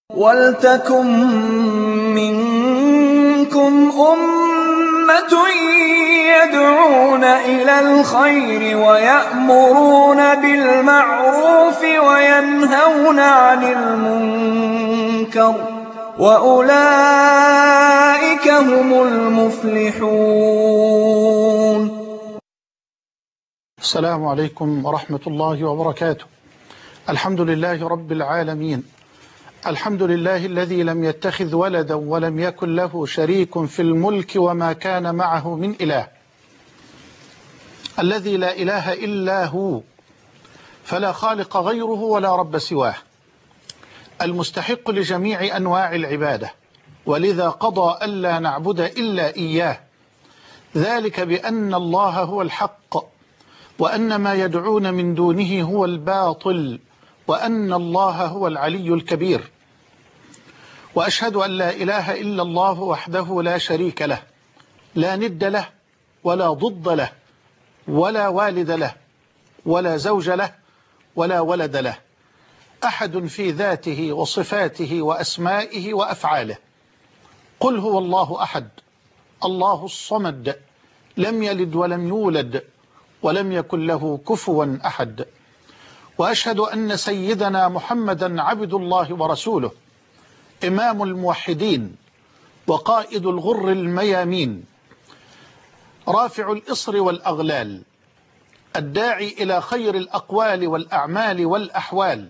وَلْتَكُن مِّنكُمْ أُمَّةٌ يَدْعُونَ إِلَى الْخَيْرِ وَيَأْمُرُونَ بِالْمَعْرُوفِ وَيَنْهَوْنَ عَنِ الْمُنكَرِ ۚ وَأُولَٰئِكَ هُمُ الْمُفْلِحُونَ. السلام عليكم ورحمة الله وبركاته. الحمد لله رب العالمين، الحمد لله الذي لم يتخذ ولدا ولم يكن له شريك في الملك وما كان معه من إله، الذي لا إله إلا هو، فلا خالق غيره ولا رب سواه، المستحق لجميع أنواع العبادة، ولذا قضى ألا نعبد إلا إياه، ذلك بأن الله هو الحق، وأن ما يدعون من دونه هو الباطل، وأن الله هو العلي الكبير. وأشهد أن لا إله إلا الله وحده لا شريك له، لا ند له ولا ضد له ولا والد له ولا زوج له ولا ولد له، أحد في ذاته وصفاته وأسمائه وأفعاله. قل هو الله أحد، الله الصمد، لم يلد ولم يولد ولم يكن له كفوا أحد. وأشهد أن سيدنا محمدا عبد الله ورسوله، إمام الموحدين وقائد الغر الميامين، رافع الإصر والأغلال، الداعي إلى خير الأقوال والأعمال والأحوال،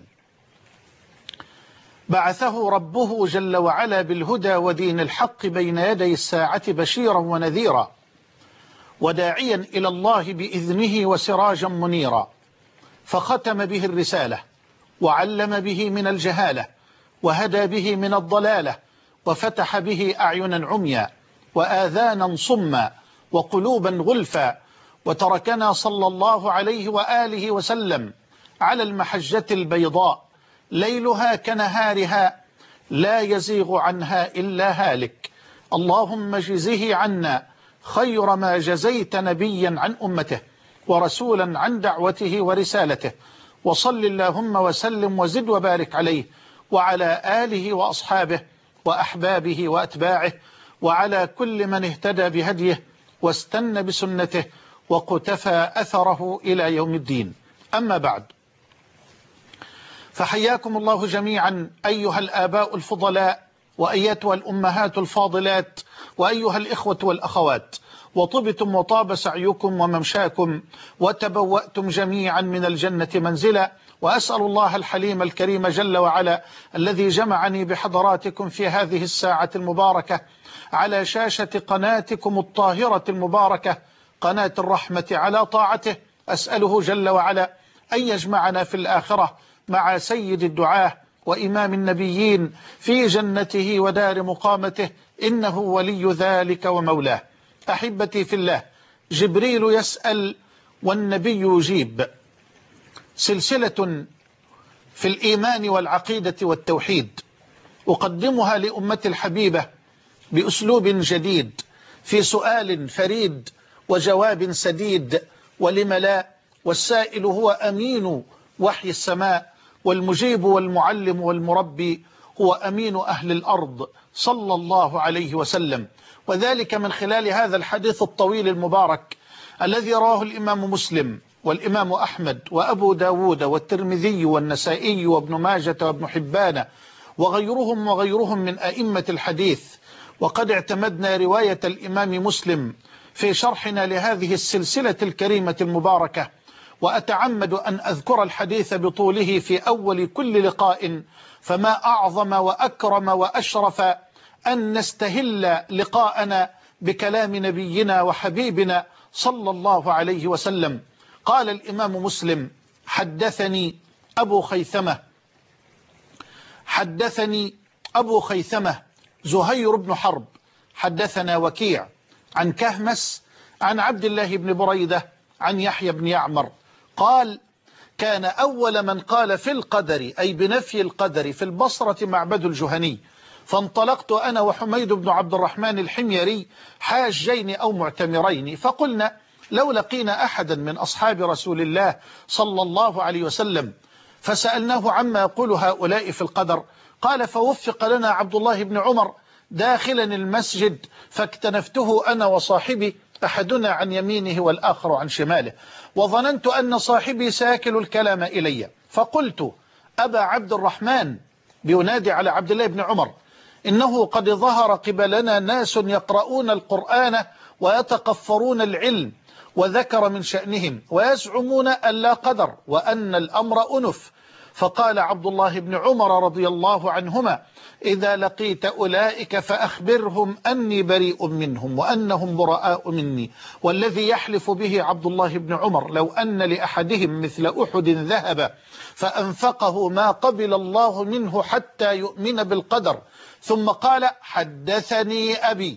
بعثه ربه جل وعلا بالهدى ودين الحق بين يدي الساعة بشيرا ونذيرا، وداعيا إلى الله بإذنه وسراجا منيرا، فختم به الرسالة، وعلم به من الجهالة، وهدى به من الضلالة، وفتح به أعينا عميا وآذانا صما وقلوبا غلفا، وتركنا صلى الله عليه وآله وسلم على المحجة البيضاء، ليلها كنهارها لا يزيغ عنها إلا هالك. اللهم اجزه عنا خير ما جزيت نبيا عن أمته ورسولا عن دعوته ورسالته، وصل اللهم وسلم وزد وبارك عليه وعلى آله وأصحابه وأحبابه وأتباعه، وعلى كل من اهتدى بهديه واستنى بسنته وقتفى أثره إلى يوم الدين. أما بعد، فحياكم الله جميعا أيها الآباء الفضلاء، وأيتها الأمهات الفاضلات، وأيها الإخوة والأخوات، وطبتم وطاب سعيكم وممشاكم، وتبوأتم جميعا من الجنة منزلا. وأسأل الله الحليم الكريم جل وعلا الذي جمعني بحضراتكم في هذه الساعة المباركة على شاشة قناتكم الطاهرة المباركة، قناة الرحمة، على طاعته، أسأله جل وعلا أن يجمعنا في الآخرة مع سيد الدعاة وإمام النبيين في جنته ودار مقامته، إنه ولي ذلك ومولاه. أحبتي في الله، جبريل يسأل والنبي يجيب، سلسلة في الإيمان والعقيدة والتوحيد، أقدمها لأمة الحبيبة بأسلوب جديد، في سؤال فريد وجواب سديد، ولم لا، والسائل هو أمين وحي السماء، والمجيب والمعلم والمربي هو أمين أهل الأرض صلى الله عليه وسلم، وذلك من خلال هذا الحديث الطويل المبارك الذي رواه الإمام مسلم والإمام أحمد وأبو داود والترمذي والنسائي وابن ماجة وابن حبان وغيرهم من أئمة الحديث. وقد اعتمدنا رواية الإمام مسلم في شرحنا لهذه السلسلة الكريمة المباركة، وأتعمد أن أذكر الحديث بطوله في أول كل لقاء، فما أعظم وأكرم وأشرف أن نستهل لقاءنا بكلام نبينا وحبيبنا صلى الله عليه وسلم. قال الإمام مسلم: حدثني أبو خيثمة زهير بن حرب حدثنا وكيع عن كهمس عن عبد الله بن بريدة عن يحيى بن يعمر قال: كان أول من قال في القدر، أي بنفي القدر، في البصرة معبد الجهني، فانطلقت أنا وحميد بن عبد الرحمن الحميري حاجين أو معتمرين، فقلنا لو لقينا أحدا من أصحاب رسول الله صلى الله عليه وسلم فسألناه عما يقول هؤلاء في القدر، قال فوفق لنا عبد الله بن عمر داخلا المسجد فاكتنفته أنا وصاحبي أحدنا عن يمينه والآخر عن شماله، وظننت أن صاحبي ساكل الكلام إلي، فقلت أبا عبد الرحمن، بينادي على عبد الله بن عمر، إنه قد ظهر قبلنا ناس يقرؤون القرآن ويتقفرون العلم، وذكر من شأنهم ويزعمون أن لا قدر وأن الأمر أنف. فقال عبد الله بن عمر رضي الله عنهما إذا لقيت أولئك فأخبرهم أني بريء منهم وأنهم براء مني، والذي يحلف به عبد الله بن عمر لو أن لأحدهم مثل أحد ذهب فأنفقه ما قبل الله منه حتى يؤمن بالقدر. ثم قال حدثني أبي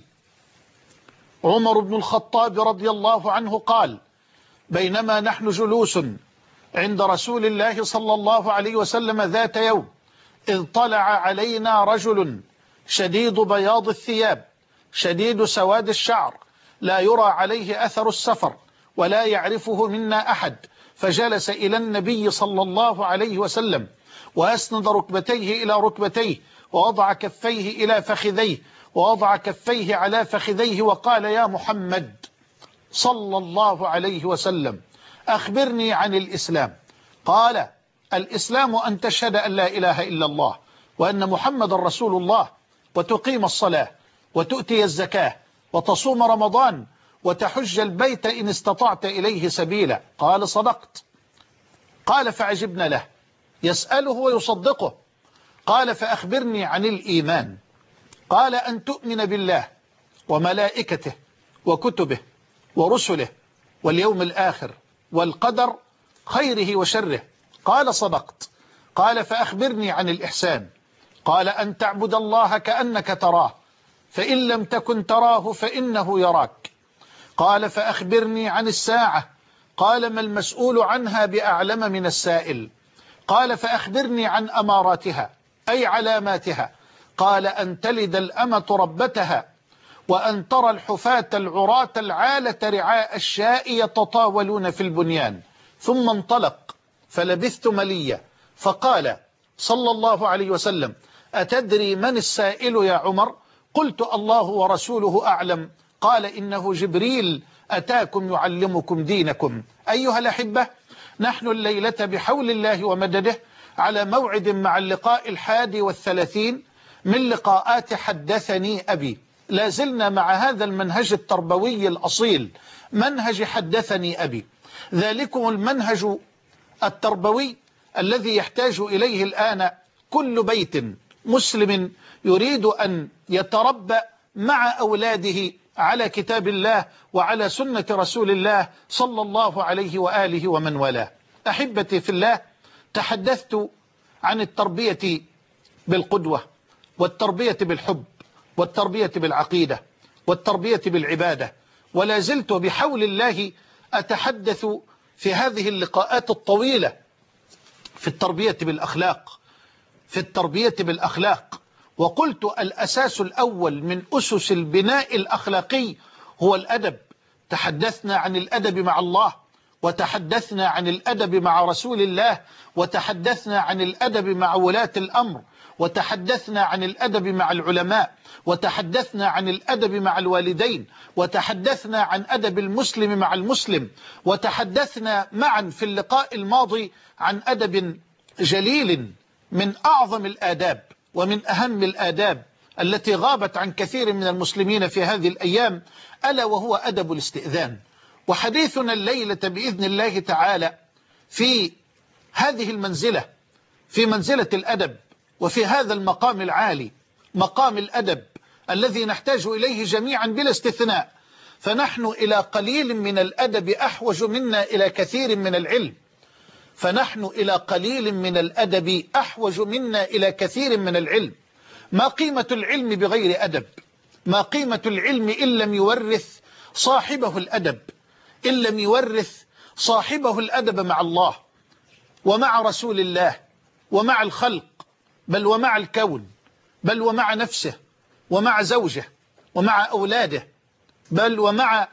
عمر بن الخطاب رضي الله عنه قال بينما نحن جلوس عند رسول الله صلى الله عليه وسلم ذات يوم إذ طلع علينا رجل شديد بياض الثياب شديد سواد الشعر لا يرى عليه أثر السفر ولا يعرفه منا أحد، فجلس إلى النبي صلى الله عليه وسلم وأسند ركبتيه إلى ركبتيه ووضع كفيه إلى فخذيه ووضع كفيه على فخذيه وقال يا محمد صلى الله عليه وسلم أخبرني عن الإسلام. قال الإسلام أن تشهد أن لا إله إلا الله وأن محمد رسول الله وتقيم الصلاة وتؤتي الزكاة وتصوم رمضان وتحج البيت إن استطعت إليه سبيلا. قال صدقت. قال فعجبنا له يسأله ويصدقه. قال فأخبرني عن الإيمان. قال أن تؤمن بالله وملائكته وكتبه ورسله واليوم الآخر والقدر خيره وشره. قال صدقت. قال فأخبرني عن الإحسان. قال أن تعبد الله كأنك تراه فإن لم تكن تراه فإنه يراك. قال فأخبرني عن الساعة. قال ما المسؤول عنها بأعلم من السائل. قال فأخبرني عن أماراتها أي علاماتها. قال أن تلد الأمة ربتها وأن ترى الحفاة العراة العالة رعاء الشاء يتطاولون في البنيان. ثم انطلق فلبثت مليا فقال صلى الله عليه وسلم أتدري من السائل يا عمر؟ قلت الله ورسوله أعلم. قال إنه جبريل أتاكم يعلمكم دينكم. أيها الأحبة، نحن الليلة بحول الله ومدده على موعد مع اللقاء 31 من لقاءات حدثني أبي. لا زلنا مع هذا المنهج التربوي الأصيل، منهج حدثني أبي، ذلكم المنهج التربوي الذي يحتاج إليه الآن كل بيت مسلم يريد أن يتربى مع أولاده على كتاب الله وعلى سنة رسول الله صلى الله عليه وآله ومن والاه. أحبتي في الله، تحدثت عن التربية بالقدوة والتربية بالحب والتربية بالعقيدة والتربية بالعبادة، ولا زلت بحول الله أتحدث في هذه اللقاءات الطويلة في التربية بالأخلاق، في التربية بالأخلاق. وقلت الأساس الأول من أسس البناء الأخلاقي هو الأدب. تحدثنا عن الأدب مع الله، وتحدثنا عن الأدب مع رسول الله، وتحدثنا عن الأدب مع ولاة الأمر، وتحدثنا عن الأدب مع العلماء، وتحدثنا عن الأدب مع الوالدين، وتحدثنا عن أدب المسلم مع المسلم، وتحدثنا معا في اللقاء الماضي عن أدب جليل من أعظم الآداب ومن أهم الآداب التي غابت عن كثير من المسلمين في هذه الأيام، ألا وهو أدب الاستئذان. وحديثنا الليلة بإذن الله تعالى في هذه المنزلة، في منزلة الأدب، وفي هذا المقام العالي، مقام الأدب الذي نحتاج إليه جميعا بلا استثناء. فنحن إلى قليل من الأدب أحوج منا إلى كثير من العلم، فنحن إلى قليل من الأدب أحوج منا إلى كثير من العلم. ما قيمة العلم بغير أدب؟ ما قيمة العلم إن لم يورث صاحبه الأدب، إن لم يورث صاحبه الأدب مع الله ومع رسول الله ومع الخلق، بل ومع الكون، بل ومع نفسه ومع زوجه ومع أولاده، بل ومع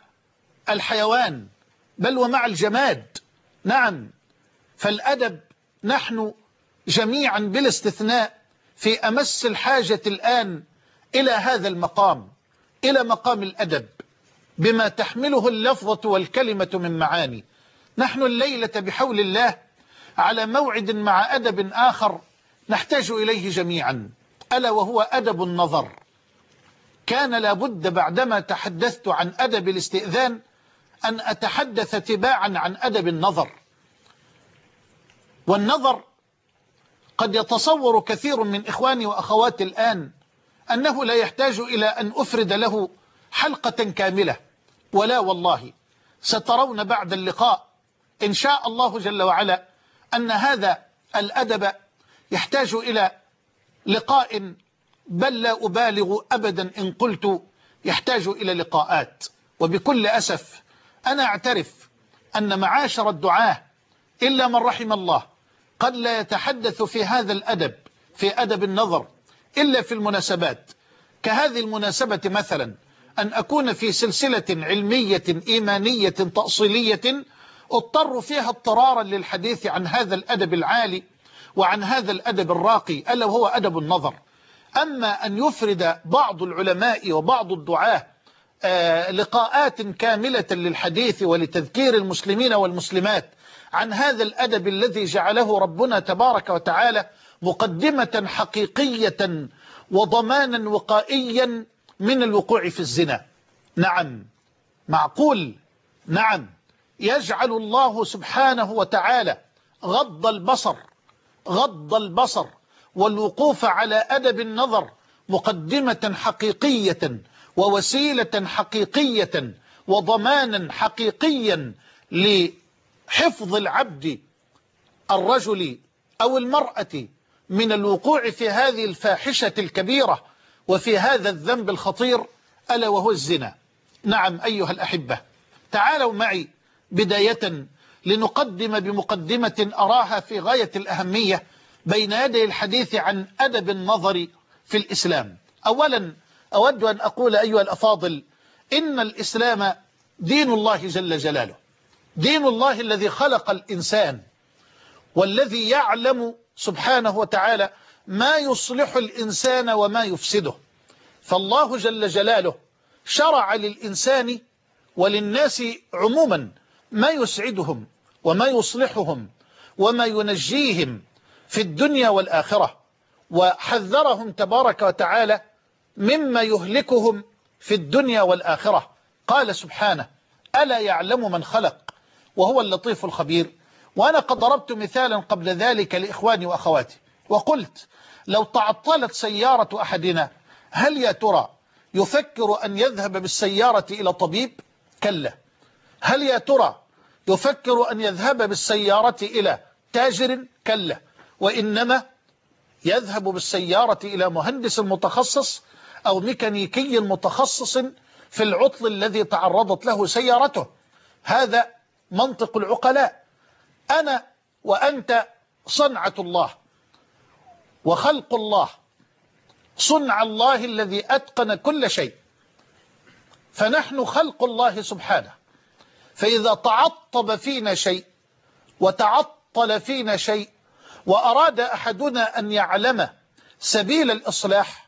الحيوان، بل ومع الجماد. نعم، فالأدب نحن جميعا بلا استثناء في أمس الحاجة الآن إلى هذا المقام، إلى مقام الأدب بما تحمله اللفظة والكلمة من معاني. نحن الليلة بحول الله على موعد مع أدب آخر نحتاج إليه جميعا، ألا وهو أدب النظر. كان لابد بعدما تحدثت عن أدب الاستئذان أن أتحدث تباعا عن أدب النظر. والنظر قد يتصور كثير من إخواني وأخواتي الآن أنه لا يحتاج إلى أن أفرد له حلقة كاملة، ولا والله، سترون بعد اللقاء إن شاء الله جل وعلا أن هذا الأدب يحتاج إلى لقاء، بل لا أبالغ أبدا إن قلت يحتاج إلى لقاءات. وبكل أسف أنا أعترف أن معاشر الدعاة إلا من رحم الله قد لا يتحدث في هذا الأدب، في أدب النظر، إلا في المناسبات كهذه المناسبة مثلا، أن أكون في سلسلة علمية إيمانية تأصيلية اضطر فيها اضطرارا للحديث عن هذا الأدب العالي وعن هذا الأدب الراقي، ألا وهو أدب النظر. أما أن يفرد بعض العلماء وبعض الدعاة لقاءات كاملة للحديث ولتذكير المسلمين والمسلمات عن هذا الأدب الذي جعله ربنا تبارك وتعالى مقدمة حقيقية وضمانا وقائيا من الوقوع في الزنا. نعم، معقول، نعم، يجعل الله سبحانه وتعالى غض البصر والوقوف على أدب النظر مقدمة حقيقية ووسيلة حقيقية وضمانا حقيقيا لحفظ العبد الرجل أو المرأة من الوقوع في هذه الفاحشة الكبيرة وفي هذا الذنب الخطير، ألا وهو الزنا. نعم أيها الأحبة، تعالوا معي بداية لنقدم بمقدمة أراها في غاية الأهمية بين يدي الحديث عن أدب النظر في الإسلام. أولا أود أن أقول أيها الأفاضل إن الإسلام دين الله جل جلاله، دين الله الذي خلق الإنسان والذي يعلم سبحانه وتعالى ما يصلح الإنسان وما يفسده. فالله جل جلاله شرع للإنسان وللناس عموما ما يسعدهم وما يصلحهم وما ينجيهم في الدنيا والآخرة، وحذرهم تبارك وتعالى مما يهلكهم في الدنيا والآخرة. قال سبحانه: ألا يعلم من خلق وهو اللطيف الخبير. وأنا قد ضربت مثالا قبل ذلك لإخواني وأخواتي وقلت: لو تعطلت سيارة أحدنا هل يا ترى يفكر أن يذهب بالسيارة إلى طبيب؟ كلا. هل يا ترى يفكر أن يذهب بالسيارة إلى تاجر؟ كلا. وإنما يذهب بالسيارة إلى مهندس متخصص أو ميكانيكي متخصص في العطل الذي تعرضت له سيارته. هذا منطق العقلاء. أنا وأنت صنعة الله وخلق الله، صنع الله الذي أتقن كل شيء، فنحن خلق الله سبحانه. فإذا تعطب فينا شيء وتعطل فينا شيء وأراد أحدنا أن يعلم سبيل الإصلاح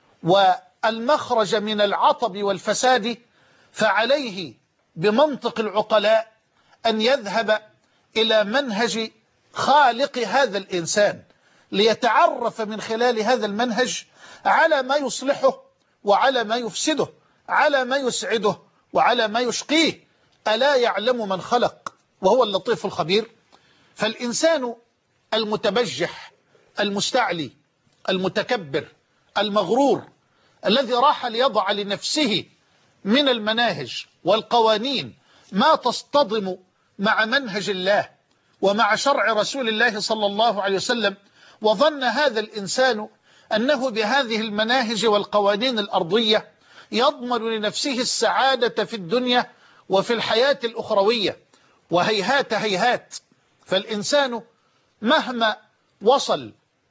والمخرج من العطب والفساد، فعليه بمنطق العقلاء أن يذهب إلى منهج خالق هذا الإنسان ليتعرف من خلال هذا المنهج على ما يصلحه وعلى ما يفسده، على ما يسعده وعلى ما يشقيه. ألا يعلم من خلق وهو اللطيف الخبير. فالإنسان المتبجح المستعلي المتكبر المغرور الذي راح ليضع لنفسه من المناهج والقوانين ما تصطدم مع منهج الله ومع شرع رسول الله صلى الله عليه وسلم، وظن هذا الإنسان أنه بهذه المناهج والقوانين الأرضية يضمن لنفسه السعادة في الدنيا وفي الحياة الأخروية. وهيهات هيهات، فالإنسان مهما وصل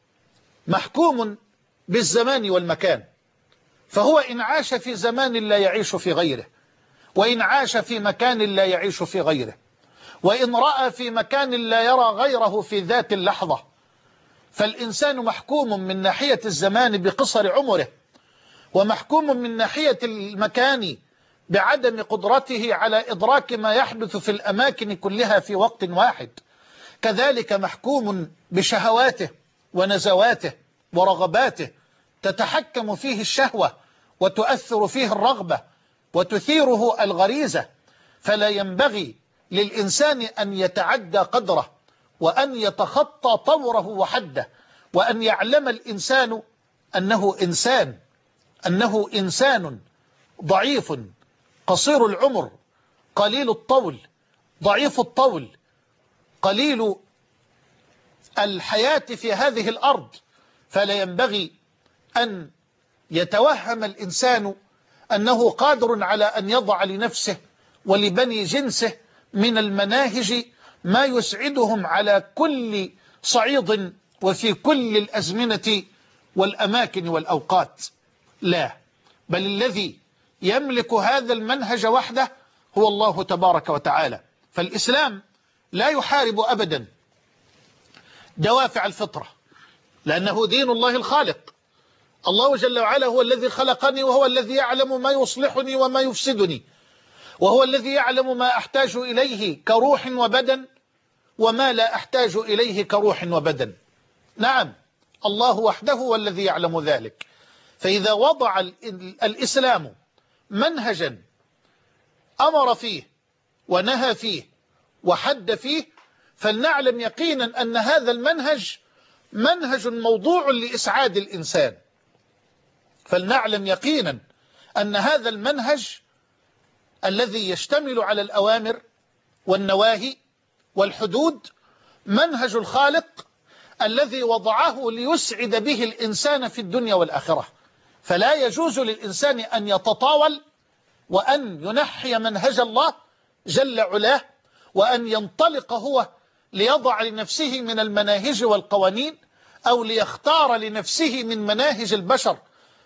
محكوم بالزمان والمكان، فهو إن عاش في زمان لا يعيش في غيره، وإن عاش في مكان لا يعيش في غيره، وإن رأى في مكان لا يرى غيره في ذات اللحظة، فالإنسان محكوم من ناحية الزمان بقصر عمره، ومحكوم من ناحية المكان بعدم قدرته على إدراك ما يحدث في الأماكن كلها في وقت واحد. كذلك محكوم بشهواته ونزواته ورغباته، تتحكم فيه الشهوة وتؤثر فيه الرغبة وتثيره الغريزة. فلا ينبغي للإنسان أن يتعدى قدره، وأن يتخطى طوره وحده، وأن يعلم الإنسان أنه إنسان ضعيف قصير العمر قليل الطول ضعيف الطول قليل الحياة في هذه الأرض. فلا ينبغي أن يتوهم الإنسان أنه قادر على أن يضع لنفسه ولبني جنسه من المناهج ما يسعدهم على كل صعيد وفي كل الأزمنة والأماكن والأوقات. لا، بل الذي يملك هذا المنهج وحده هو الله تبارك وتعالى. فالإسلام لا يحارب أبدا دوافع الفطرة، لأنه دين الله الخالق. الله جل وعلا هو الذي خلقني، وهو الذي يعلم ما يصلحني وما يفسدني، وهو الذي يعلم ما أحتاج إليه كروح وبدن وما لا أحتاج إليه كروح وبدن. نعم، الله وحده هو الذي يعلم ذلك. فإذا وضع الإسلام منهجا أمر فيه ونهى فيه وحد فيه، فلنعلم يقينا أن هذا المنهج منهج موضوع لإسعاد الإنسان. فلنعلم يقينا أن هذا المنهج الذي يشتمل على الأوامر والنواهي والحدود منهج الخالق الذي وضعه ليسعد به الإنسان في الدنيا والآخرة. فلا يجوز للإنسان أن يتطاول وأن ينحي منهج الله جل علاه، وأن ينطلق هو ليضع لنفسه من المناهج والقوانين، أو ليختار لنفسه من مناهج البشر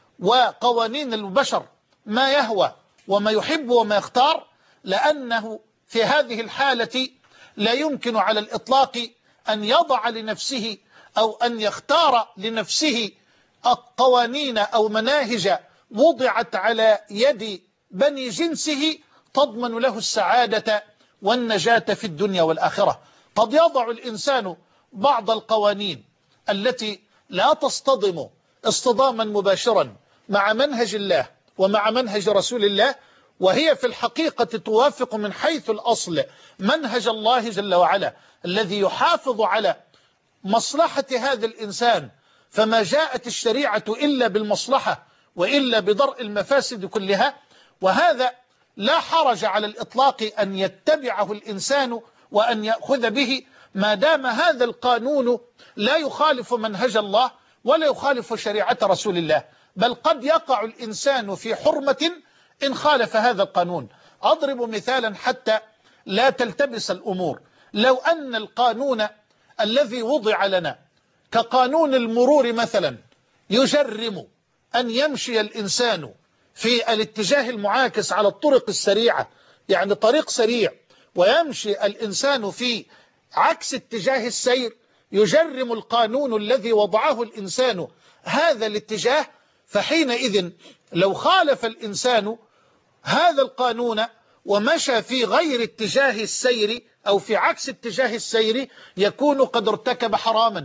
وقوانين البشر ما يهوى وما يحب وما يختار، لأنه في هذه الحالة لا يمكن على الإطلاق أن يضع لنفسه أو أن يختار لنفسه قوانين أو مناهج وضعت على يد بني جنسه تضمن له السعادة والنجاة في الدنيا والآخرة. قد يضع الإنسان بعض القوانين التي لا تصطدم اصطداما مباشرا مع منهج الله ومع منهج رسول الله، وهي في الحقيقة توافق من حيث الأصل منهج الله جل وعلا الذي يحافظ على مصلحة هذا الإنسان. فما جاءت الشريعة إلا بالمصلحة وإلا بدرء المفاسد كلها، وهذا لا حرج على الإطلاق أن يتبعه الإنسان وأن يأخذ به ما دام هذا القانون لا يخالف منهج الله ولا يخالف شريعة رسول الله. بل قد يقع الإنسان في حرمة إن خالف هذا القانون. أضرب مثالا حتى لا تلتبس الأمور. لو أن القانون الذي وضع لنا كقانون المرور مثلا يجرم أن يمشي الإنسان في الاتجاه المعاكس على الطرق السريعة، يعني طريق سريع، ويمشي الإنسان في عكس اتجاه السير، يجرم القانون الذي وضعه الإنسان هذا الاتجاه. فحينئذ لو خالف الإنسان هذا القانون ومشى في غير اتجاه السير أو في عكس اتجاه السير يكون قد ارتكب حراما،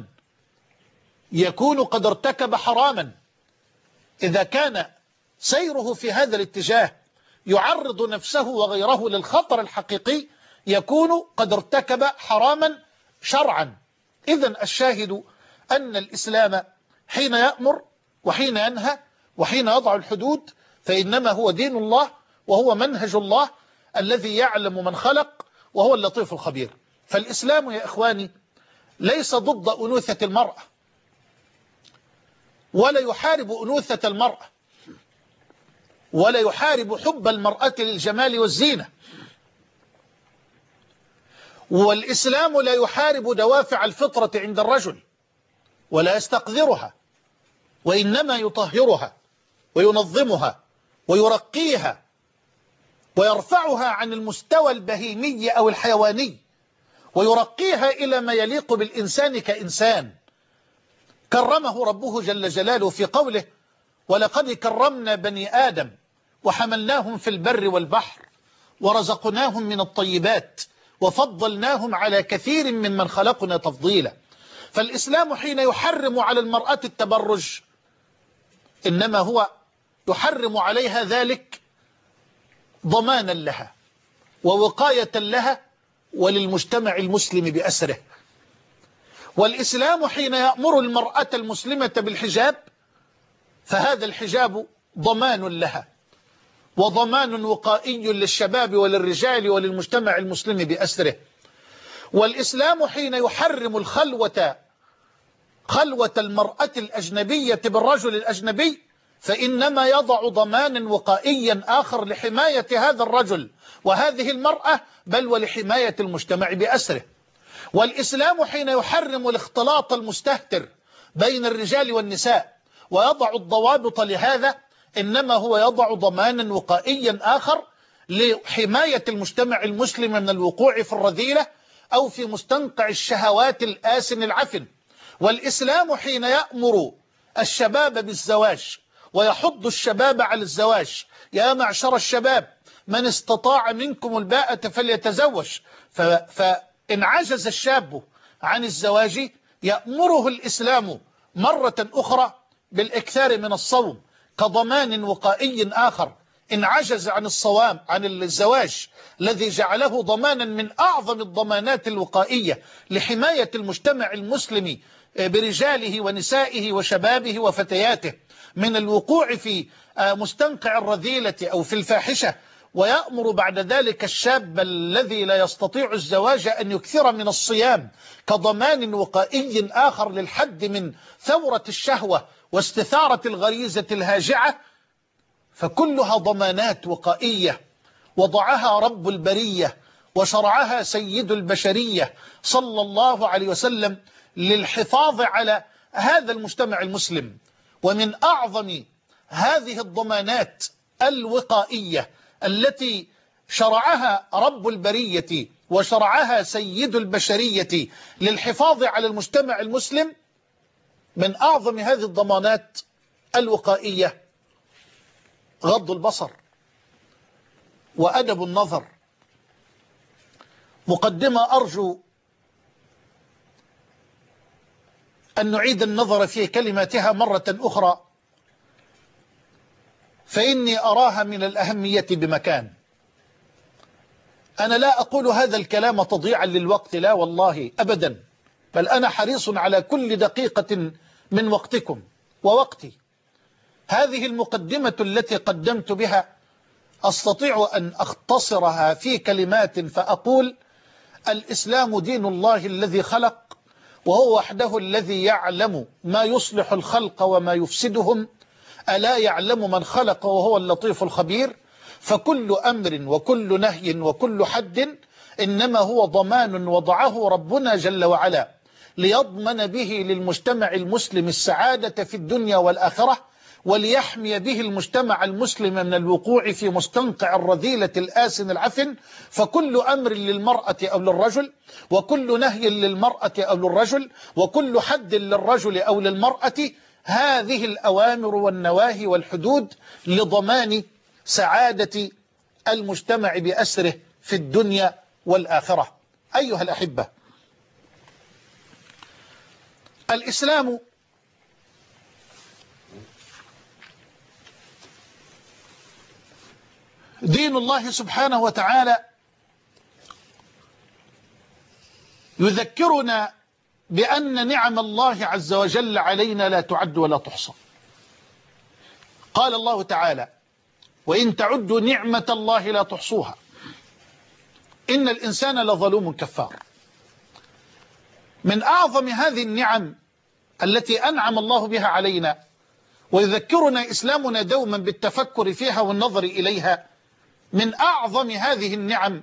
يكون قد ارتكب حراما. إذا كان سيره في هذا الاتجاه يعرض نفسه وغيره للخطر الحقيقي يكون قد ارتكب حراما شرعا. إذن الشاهد أن الإسلام حين يأمر وحين ينهى وحين يضع الحدود فإنما هو دين الله وهو منهج الله الذي يعلم من خلق وهو اللطيف الخبير. فالإسلام يا إخواني ليس ضد أنوثة المرأة ولا يحارب أنوثة المرأة ولا يحارب حب المرأة للجمال والزينة، والإسلام لا يحارب دوافع الفطرة عند الرجل ولا يستقذرها، وإنما يطهرها وينظمها ويرقيها ويرفعها عن المستوى البهيمي أو الحيواني ويرقيها إلى ما يليق بالإنسان كإنسان. كرمه ربه جل جلاله في قوله: ولقد كرمنا بني آدم وحملناهم في البر والبحر ورزقناهم من الطيبات وفضلناهم على كثير ممن خلقنا تفضيلا. فالإسلام حين يحرم على المرأة التبرج إنما هو يحرم عليها ذلك ضمانا لها ووقاية لها وللمجتمع المسلم بأسره. والإسلام حين يأمر المرأة المسلمة بالحجاب فهذا الحجاب ضمان لها وضمان وقائي للشباب وللرجال وللمجتمع المسلم بأسره. والإسلام حين يحرم خلوة المرأة الأجنبية بالرجل الأجنبي فإنما يضع ضمانا وقائيا آخر لحماية هذا الرجل وهذه المرأة بل ولحماية المجتمع بأسره. والإسلام حين يحرم الاختلاط المستهتر بين الرجال والنساء ويضع الضوابط لهذا إنما هو يضع ضمانا وقائيا آخر لحماية المجتمع المسلم من الوقوع في الرذيلة أو في مستنقع الشهوات الآسن العفن. والإسلام حين يأمر الشباب بالزواج ويحض الشباب على الزواج: يا معشر الشباب من استطاع منكم الباءة فليتزوج، فإن عجز الشاب عن الزواج يأمره الإسلام مرة أخرى بالإكثار من الصوم كضمان وقائي آخر إن عجز عن الصوام عن الزواج الذي جعله ضمانا من أعظم الضمانات الوقائية لحماية المجتمع المسلم برجاله ونسائه وشبابه وفتياته من الوقوع في مستنقع الرذيلة أو في الفاحشة. ويأمر بعد ذلك الشاب الذي لا يستطيع الزواج أن يكثر من الصيام كضمان وقائي آخر للحد من ثورة الشهوة واستثارة الغريزة الهاجعة. فكلها ضمانات وقائية وضعها رب البرية وشرعها سيد البشرية صلى الله عليه وسلم للحفاظ على هذا المجتمع المسلم. ومن أعظم هذه الضمانات الوقائية التي شرعها رب البرية وشرعها سيد البشرية للحفاظ على المجتمع المسلم، من أعظم هذه الضمانات الوقائية غض البصر وأدب النظر. مقدمة أرجو أن نعيد النظر في كلماتها مرة أخرى فإني أراها من الأهمية بمكان. أنا لا أقول هذا الكلام تضييعا للوقت، لا والله أبدا، بل أنا حريص على كل دقيقة من وقتكم ووقتي. هذه المقدمة التي قدمت بها أستطيع أن أختصرها في كلمات فأقول: الإسلام دين الله الذي خلق، وهو وحده الذي يعلم ما يصلح الخلق وما يفسدهم، ألا يعلم من خلق وهو اللطيف الخبير. فكل أمر وكل نهي وكل حد إنما هو ضمان وضعه ربنا جل وعلا ليضمن به للمجتمع المسلم السعادة في الدنيا والآخرة، وليحمي به المجتمع المسلم من الوقوع في مستنقع الرذيلة الآسن العفن. فكل أمر للمرأة أو للرجل، وكل نهي للمرأة أو للرجل، وكل حد للرجل أو للمرأة، هذه الأوامر والنواهي والحدود لضمان سعادة المجتمع بأسره في الدنيا والآخرة. أيها الأحبة، الإسلام دين الله سبحانه وتعالى يذكرنا بأن نعم الله عز وجل علينا لا تعد ولا تحصى. قال الله تعالى: وإن تعدوا نعمة الله لا تحصوها إن الإنسان لظلوم كفار. من أعظم هذه النعم التي أنعم الله بها علينا ويذكرنا إسلامنا دوما بالتفكر فيها والنظر إليها، من أعظم هذه النعم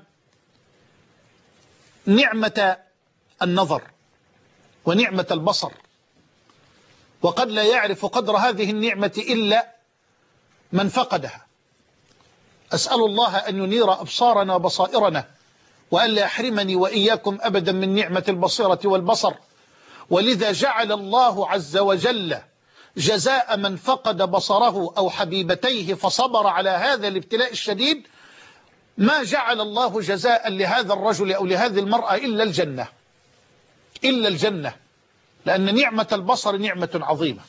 نعمة النظر ونعمة البصر. وقد لا يعرف قدر هذه النعمة إلا من فقدها. أسأل الله أن ينير أبصارنا وبصائرنا وأن لا يحرمني وإياكم أبدا من نعمة البصيرة والبصر، ولذا جعل الله عز وجل جزاء من فقد بصره أو حبيبتيه فصبر على هذا الابتلاء الشديد، ما جعل الله جزاء لهذا الرجل أو لهذه المرأة إلا الجنة، إلا الجنة، لأن نعمة البصر نعمة عظيمة،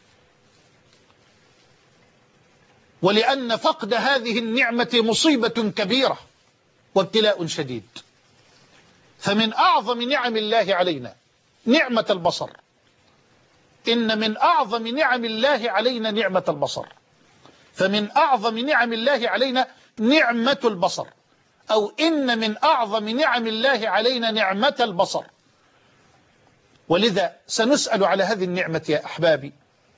ولأن فقد هذه النعمة مصيبة كبيرة وابتلاء شديد. فمن أعظم نعم الله علينا نعمة البصر، إن من أعظم نعم الله علينا نعمة البصر، فمن أعظم نعم الله علينا نعمة البصر، أو إن من أعظم نعم الله علينا نعمة البصر. ولذا سنسأل على هذه النعمة يا أحبابي،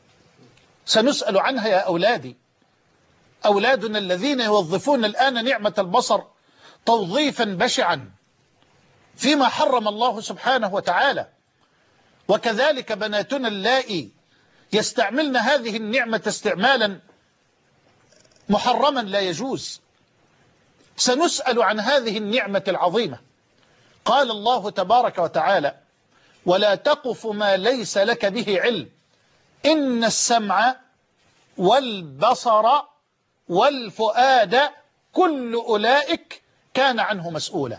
سنسأل عنها يا أولادي. أولادنا الذين يوظفون الآن نعمة البصر توظيفا بشعا فيما حرم الله سبحانه وتعالى، وكذلك بناتنا اللائي يستعملن هذه النعمة استعمالا محرما لا يجوز. سنسأل عن هذه النعمة العظيمة. قال الله تبارك وتعالى: ولا تقف ما ليس لك به علم إن السمع والبصر والفؤاد كل أولئك كان عنه مسؤولا.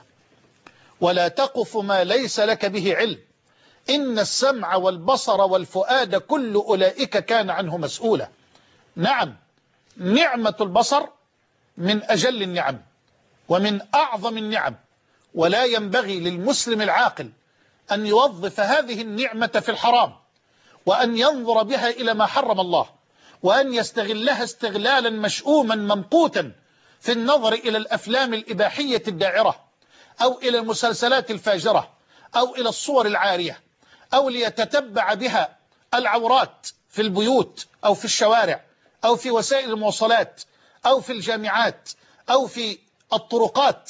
ولا تقف ما ليس لك به علم إن السمع والبصر والفؤاد كل أولئك كان عنه مسؤولا. نعم، نعمة البصر من أجل النعم ومن أعظم النعم، ولا ينبغي للمسلم العاقل أن يوظف هذه النعمة في الحرام، وأن ينظر بها إلى ما حرم الله، وأن يستغلها استغلالا مشؤوما ممقوتا في النظر إلى الأفلام الإباحية الداعرة، أو إلى المسلسلات الفاجرة، أو إلى الصور العارية، أو ليتتبع بها العورات في البيوت أو في الشوارع أو في وسائل المواصلات أو في الجامعات أو في الطرقات.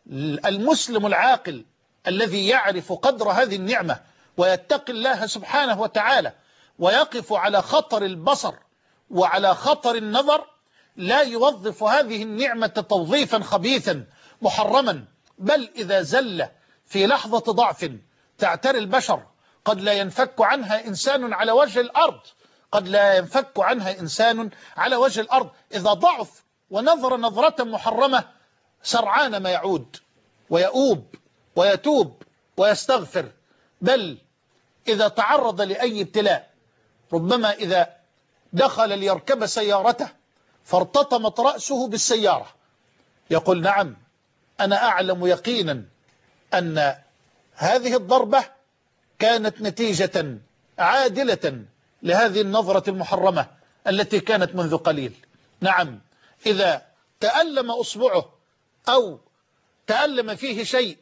المسلم العاقل الذي يعرف قدر هذه النعمة ويتقي الله سبحانه وتعالى ويقف على خطر البصر وعلى خطر النظر لا يوظف هذه النعمة توظيفا خبيثا محرما، بل إذا زل في لحظة ضعف تعتري البشر قد لا ينفك عنها إنسان على وجه الأرض، قد لا ينفك عنها إنسان على وجه الأرض، إذا ضعف ونظر نظرة محرمة سرعان ما يعود ويؤوب ويتوب ويستغفر. بل إذا تعرض لأي ابتلاء، ربما إذا دخل ليركب سيارته فارتطمت رأسه بالسيارة، يقول: نعم، أنا أعلم يقينا أن هذه الضربة كانت نتيجة عادلة لهذه النظرة المحرمة التي كانت منذ قليل. نعم، إذا تألم أصبعه أو تألم فيه شيء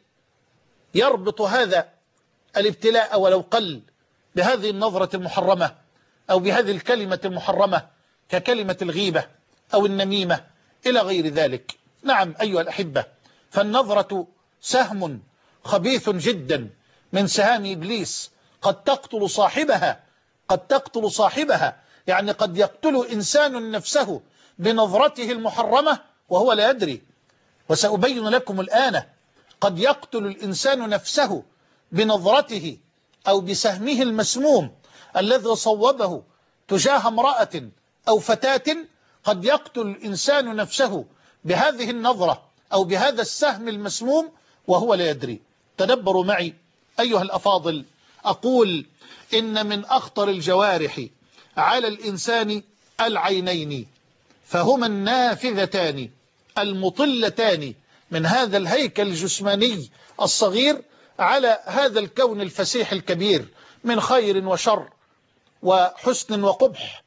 يربط هذا الابتلاء ولو قل بهذه النظرة المحرمة أو بهذه الكلمة المحرمة ككلمة الغيبة أو النميمة إلى غير ذلك. نعم أيها الأحبة، فالنظرة سهم خبيث جدا من سهام إبليس، قد تقتل صاحبها، قد تقتل صاحبها، يعني قد يقتل إنسان نفسه بنظرته المحرمة وهو لا يدري. وسأبين لكم الآن، قد يقتل الإنسان نفسه بنظرته أو بسهمه المسموم الذي صوبه تجاه امرأة أو فتاة، قد يقتل الإنسان نفسه بهذه النظرة أو بهذا السهم المسموم وهو لا يدري. تدبروا معي أيها الأفاضل، أقول إن من أخطر الجوارح على الإنسان العينين، فهما النافذتان المطلتان من هذا الهيكل الجسماني الصغير على هذا الكون الفسيح الكبير من خير وشر وحسن وقبح.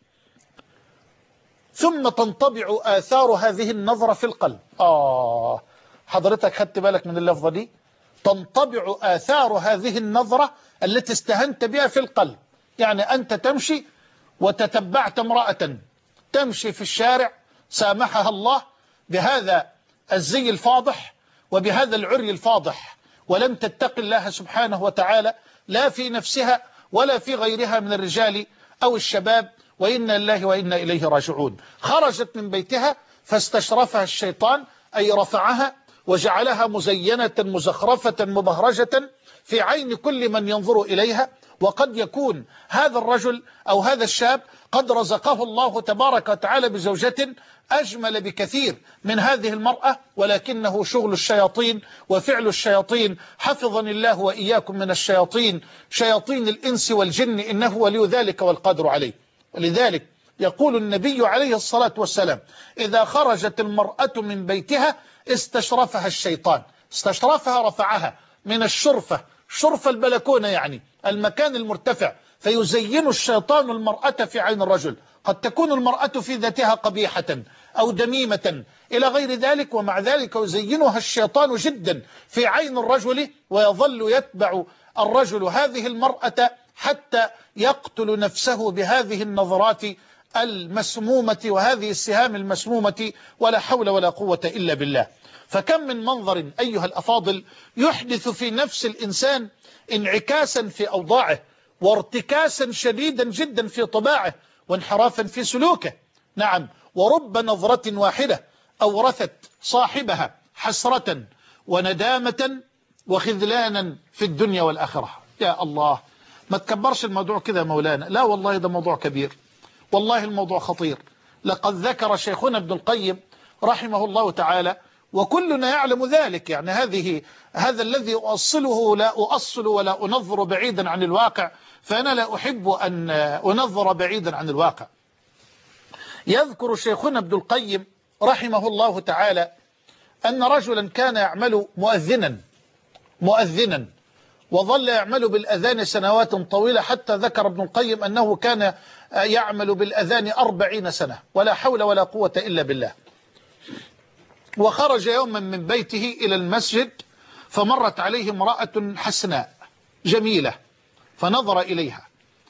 ثم تنطبع آثار هذه النظرة في القلب. حضرتك خدت بالك من اللفظة دي؟ تنطبع آثار هذه النظرة التي استهنت بها في القلب. يعني أنت تمشي وتتبعت امرأة تمشي في الشارع سامحها الله بهذا الزي الفاضح وبهذا العري الفاضح، ولم تتق الله سبحانه وتعالى لا في نفسها ولا في غيرها من الرجال أو الشباب، وإنا لله وإنا إليه راجعون. خرجت من بيتها فاستشرفها الشيطان، أي رفعها وجعلها مزينة مزخرفة مبهرجة في عين كل من ينظر إليها، وقد يكون هذا الرجل أو هذا الشاب قد رزقه الله تبارك وتعالى بزوجة أجمل بكثير من هذه المرأة، ولكنه شغل الشياطين وفعل الشياطين. حفظني الله وإياكم من الشياطين، شياطين الإنس والجن، إنه ولي ذلك والقادر عليه. ولذلك يقول النبي عليه الصلاة والسلام: إذا خرجت المرأة من بيتها استشرفها الشيطان. استشرفها رفعها من الشرفة، شرفة البلكونة يعني المكان المرتفع، فيزين الشيطان المرأة في عين الرجل. قد تكون المرأة في ذاتها قبيحة أو دميمة إلى غير ذلك، ومع ذلك يزينها الشيطان جدا في عين الرجل، ويظل يتبع الرجل هذه المرأة حتى يقتل نفسه بهذه النظرات المسمومة وهذه السهام المسمومة، ولا حول ولا قوة إلا بالله. فكم من منظر أيها الأفاضل يحدث في نفس الإنسان انعكاسا في أوضاعه، وارتكاسا شديدا جدا في طباعه، وانحرافا في سلوكه. نعم، ورب نظرة واحدة أورثت صاحبها حسرة وندامة وخذلانا في الدنيا والآخرة. يا الله، ما تكبرش الموضوع كذا مولانا، لا والله ده موضوع كبير، والله الموضوع خطير. لقد ذكر شيخنا ابن القيم رحمه الله تعالى، وكلنا يعلم ذلك، يعني هذا الذي أؤصله لا أؤصل ولا أنظر بعيدا عن الواقع، فأنا لا أحب أن أنظر بعيدا عن الواقع. يذكر شيخنا ابن القيم رحمه الله تعالى أن رجلا كان يعمل مؤذنا وظل يعمل بالأذان سنوات طويلة، حتى ذكر ابن القيم أنه كان يعمل بالأذان 40 سنة، ولا حول ولا قوة إلا بالله. وخرج يوما من بيته إلى المسجد، فمرت عليه امرأة حسناء جميلة، فنظر إليها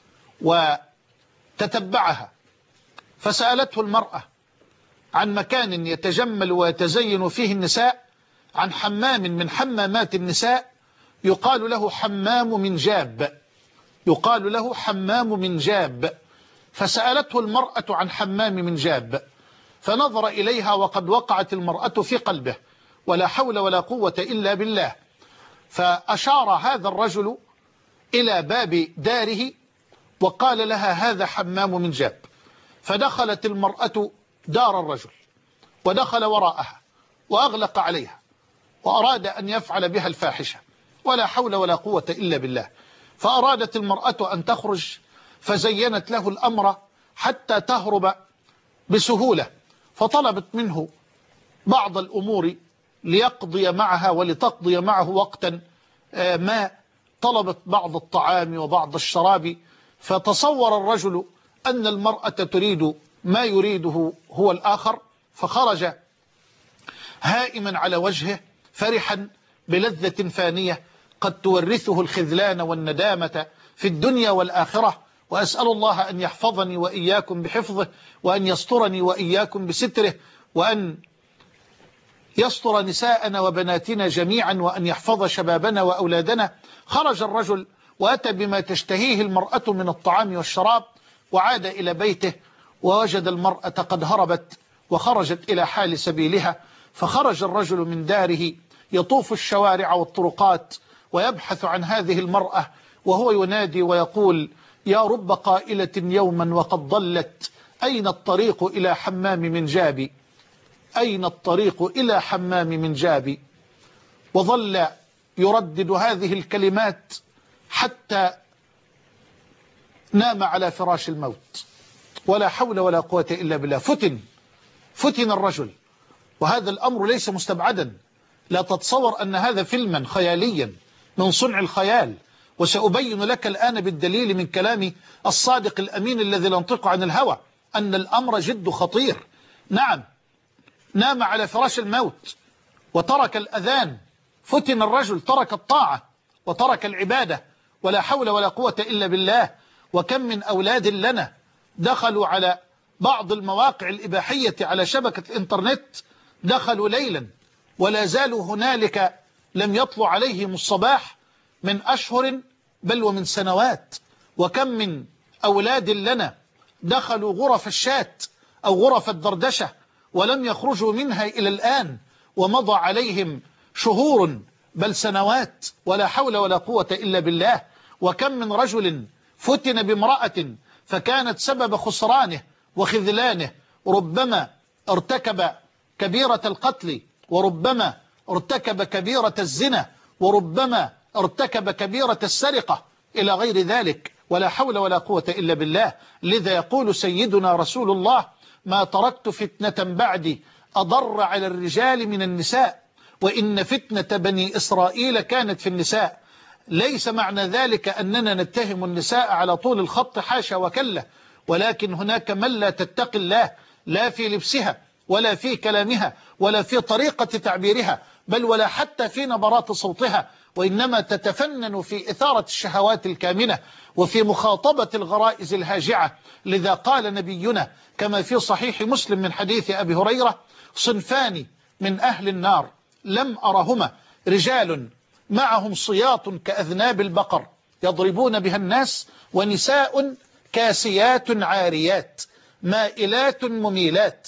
وتتبعها، فسألته المرأة عن مكان يتجمل ويتزين فيه النساء، عن حمام من حمامات النساء يقال له حمام منجاب، يقال له حمام منجاب. فسألته المرأة عن حمام منجاب، فنظر إليها وقد وقعت المرأة في قلبه، ولا حول ولا قوة إلا بالله. فأشار هذا الرجل إلى باب داره وقال لها: هذا حمام منجاب. فدخلت المرأة دار الرجل ودخل وراءها وأغلق عليها، وأراد أن يفعل بها الفاحشة، ولا حول ولا قوة إلا بالله. فأرادت المرأة أن تخرج، فزينت له الأمر حتى تهرب بسهولة، فطلبت منه بعض الأمور ليقضي معها ولتقضي معه وقتا ما، طلبت بعض الطعام وبعض الشراب. فتصور الرجل أن المرأة تريد ما يريده هو الآخر، فخرج هائما على وجهه فرحا بلذة فانية قد تورثه الخذلان والندامة في الدنيا والآخرة. وأسأل الله أن يحفظني وإياكم بحفظه، وأن يسترني وإياكم بستره، وأن يستر نساءنا وبناتنا جميعا، وأن يحفظ شبابنا وأولادنا. خرج الرجل وأتى بما تشتهيه المرأة من الطعام والشراب، وعاد إلى بيته ووجد المرأة قد هربت وخرجت إلى حال سبيلها. فخرج الرجل من داره يطوف الشوارع والطرقات ويبحث عن هذه المرأة، وهو ينادي ويقول: يا رب قائلة يوما وقد ضلت، أين الطريق إلى حمام منجاب، أين الطريق إلى حمام منجاب. وظل يردد هذه الكلمات حتى نام على فراش الموت، ولا حول ولا قوة إلا بالله. فتن الرجل، وهذا الأمر ليس مستبعدا. لا تتصور أن هذا فيلما خياليا من صنع الخيال، وسأبين لك الآن بالدليل من كلام الصادق الأمين الذي لا ينطق عن الهوى أن الأمر جد خطير. نعم، نام على فراش الموت وترك الأذان. فتن الرجل، ترك الطاعة وترك العبادة، ولا حول ولا قوة إلا بالله. وكم من أولاد لنا دخلوا على بعض المواقع الإباحية على شبكة الإنترنت، دخلوا ليلا ولا زالوا هنالك، لم يطلع عليهم الصباح من أشهر بل ومن سنوات. وكم من أولاد لنا دخلوا غرف الشات أو غرف الدردشة ولم يخرجوا منها إلى الآن، ومضى عليهم شهور بل سنوات، ولا حول ولا قوة إلا بالله. وكم من رجل فتن بامرأة فكانت سبب خسرانه وخذلانه، ربما ارتكب كبيرة القتل، وربما ارتكب كبيرة الزنا، وربما ارتكب كبيرة السرقة إلى غير ذلك، ولا حول ولا قوة إلا بالله. لذا يقول سيدنا رسول الله: ما تركت فتنة بعدي أضر على الرجال من النساء، وإن فتنة بني إسرائيل كانت في النساء. ليس معنى ذلك أننا نتهم النساء على طول الخط، حاشا وكلا، ولكن هناك من لا تتقي الله، لا في لبسها ولا في كلامها ولا في طريقة تعبيرها، بل ولا حتى في نبرات صوتها، وإنما تتفنن في إثارة الشهوات الكامنة وفي مخاطبة الغرائز الهاجعة. لذا قال نبينا كما في صحيح مسلم من حديث أبي هريرة: صنفان من أهل النار لم أرهما، رجال معهم صياط كأذناب البقر يضربون بها الناس، ونساء كاسيات عاريات مائلات مميلات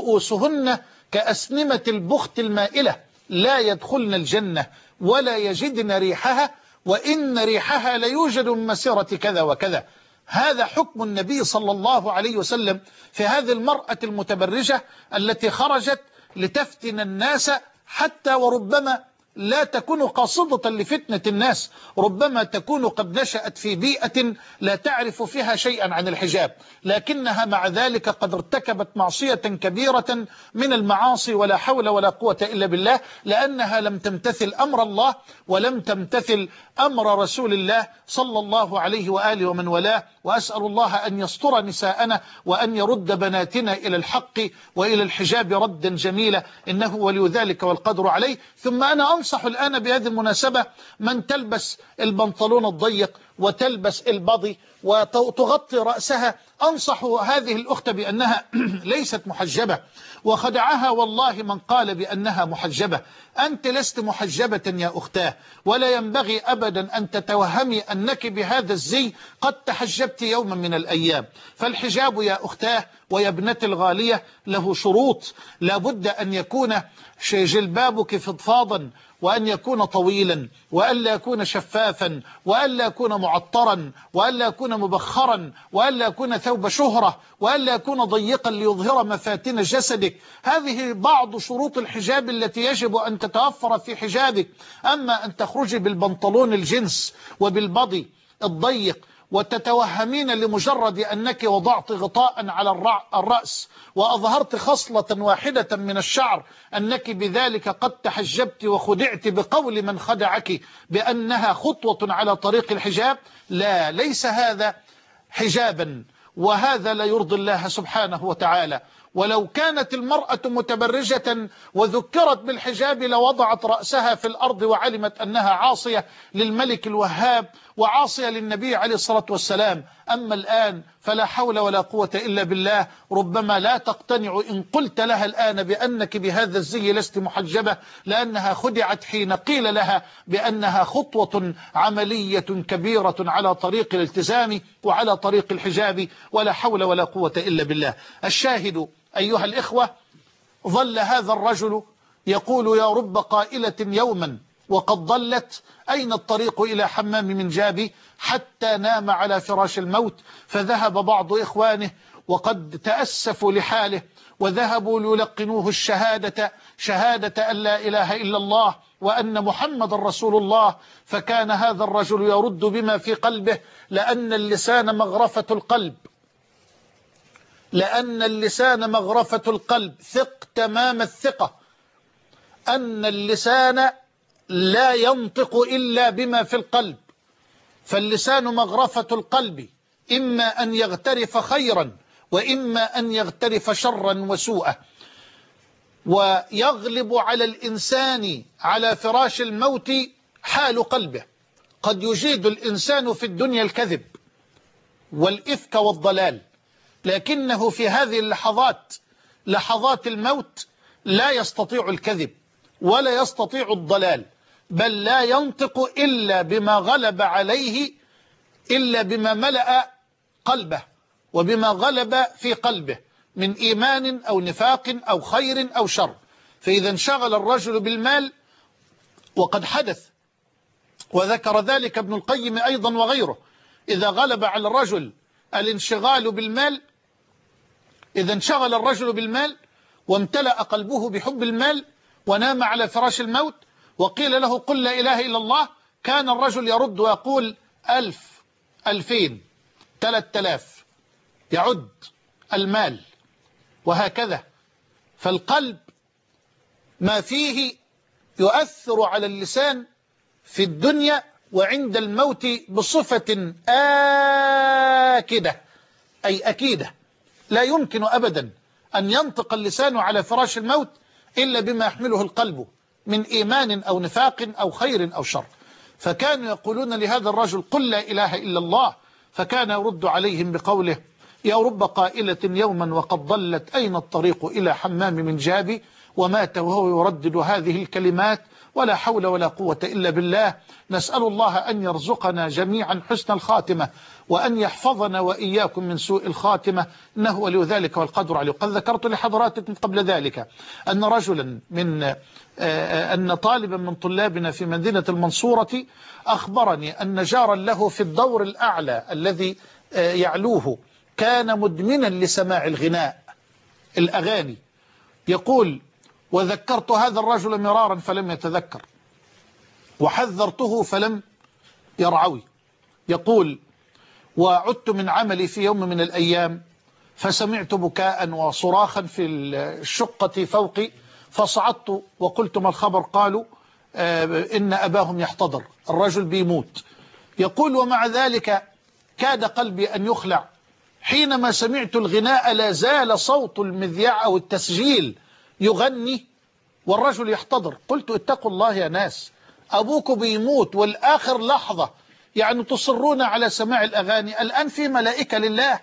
رؤوسهن كأسنمة البخت المائلة، لا يدخلن الجنة ولا يجدن ريحها، وإن ريحها ليوجد من مسيرة كذا وكذا. هذا حكم النبي صلى الله عليه وسلم في هذه المرأة المتبرجة التي خرجت لتفتن الناس، حتى وربما لا تكون قاصدة لفتنة الناس، ربما تكون قد نشأت في بيئة لا تعرف فيها شيئا عن الحجاب، لكنها مع ذلك قد ارتكبت معصية كبيرة من المعاصي، ولا حول ولا قوة إلا بالله، لأنها لم تمتثل أمر الله ولم تمتثل أمر رسول الله صلى الله عليه وآله ومن والاه. وأسأل الله أن يستر نساءنا وأن يرد بناتنا إلى الحق وإلى الحجاب ردا جميلا، إنه ولي ذلك والقدر عليه. ثم أنا أنصح الآن بهذه المناسبة من تلبس البنطلون الضيق وتلبس البضي وتغطي رأسها، أنصح هذه الأخت بأنها ليست محجبة، وخدعها والله من قال بأنها محجبة. أنت لست محجبة يا أختاه، ولا ينبغي أبدا أن تتوهمي أنك بهذا الزي قد تحجبت يوما من الأيام. فالحجاب يا أختاه ويا ابنتي الغالية له شروط، لابد أن يكون جلبابك فضفاضا، وأن يكون طويلا، وأن لا يكون شفافا، وأن لا يكون معطرا، وأن لا يكون مبخرا، وأن لا يكون ثوب شهرة، وأن لا يكون ضيقا ليظهر مفاتن جسدك. هذه بعض شروط الحجاب التي يجب أن تتوفر في حجابك. أما أن تخرجي بالبنطلون الجنس وبالبضي الضيق وتتوهمين لمجرد أنك وضعت غطاء على الرأس وأظهرت خصلة واحدة من الشعر أنك بذلك قد تحجبت، وخدعت بقول من خدعك بأنها خطوة على طريق الحجاب. لا، ليس هذا حجابا، وهذا لا يرضي الله سبحانه وتعالى. ولو كانت المرأة متبرجة وذكرت بالحجاب لوضعت رأسها في الأرض وعلمت أنها عاصية للملك الوهاب وعاصية للنبي عليه الصلاة والسلام. أما الآن فلا حول ولا قوة إلا بالله، ربما لا تقتنع إن قلت لها الآن بأنك بهذا الزي لست محجبة، لأنها خدعت حين قيل لها بأنها خطوة عملية كبيرة على طريق الالتزام وعلى طريق الحجاب، ولا حول ولا قوة إلا بالله. الشاهد أيها الإخوة، ظل هذا الرجل يقول: يا رب قائلة يوما وقد ضلت، أين الطريق إلى حمام من جابي؟ حتى نام على فراش الموت. فذهب بعض إخوانه وقد تأسفوا لحاله، وذهبوا ليلقنوه الشهادة، شهادة أن لا إله إلا الله وأن محمد رسول الله. فكان هذا الرجل يرد بما في قلبه، لأن اللسان مغرفة القلب، لأن اللسان مغرفة القلب. ثق تمام الثقة أن اللسان لا ينطق إلا بما في القلب، فاللسان مغرفة القلب، إما أن يغترف خيرا وإما أن يغترف شرا وسوءا. ويغلب على الإنسان على فراش الموت حال قلبه. قد يجيد الإنسان في الدنيا الكذب والإفك والضلال، لكنه في هذه اللحظات، لحظات الموت، لا يستطيع الكذب ولا يستطيع الضلال، بل لا ينطق إلا بما غلب عليه، إلا بما ملأ قلبه وبما غلب في قلبه من إيمان أو نفاق أو خير أو شر. فإذا انشغل الرجل بالمال، وقد حدث وذكر ذلك ابن القيم أيضا وغيره. إذا غلب على الرجل الانشغال بالمال، إذا انشغل الرجل بالمال وامتلأ قلبه بحب المال ونام على فراش الموت وقيل له قل لا إله إلا الله، كان الرجل يرد ويقول 1000 2000 3000، يعد المال وهكذا. فالقلب ما فيه يؤثر على اللسان في الدنيا وعند الموت بصفة آكدة، أي أكيدة، لا يمكن أبدا أن ينطق اللسان على فراش الموت إلا بما يحمله القلب من إيمان أو نفاق أو خير أو شر. فكانوا يقولون لهذا الرجل قل لا إله إلا الله، فكان يرد عليهم بقوله يا رب قائلة يوما وقد ضلت أين الطريق إلى حمام من جابي، ومات وهو يردد هذه الكلمات ولا حول ولا قوة إلا بالله. نسأل الله أن يرزقنا جميعا حسن الخاتمة وأن يحفظنا وإياكم من سوء الخاتمة، إنه ولي ذلك والقدر عليه. قد ذكرت لحضراتكم قبل ذلك أن رجلا أن طالبا من طلابنا في مدينة المنصورة أخبرني أن جارا له في الدور الأعلى الذي يعلوه كان مدمنا لسماع الغناء الأغاني. يقول وذكرت هذا الرجل مرارا فلم يتذكر، وحذرته فلم يرعوي. يقول وعدت من عملي في يوم من الأيام فسمعت بكاء وصراخا في الشقة فوقي، فصعدت وقلت ما الخبر؟ قالوا إن أباهم يحتضر، الرجل بيموت. يقول ومع ذلك كاد قلبي أن يخلع حينما سمعت الغناء، لا زال صوت المذياع أو التسجيل يغني والرجل يحتضر. قلت اتقوا الله يا ناس، أبوك بيموت والآخر لحظة يعني تصرون على سماع الأغاني. الآن في ملائكة لله،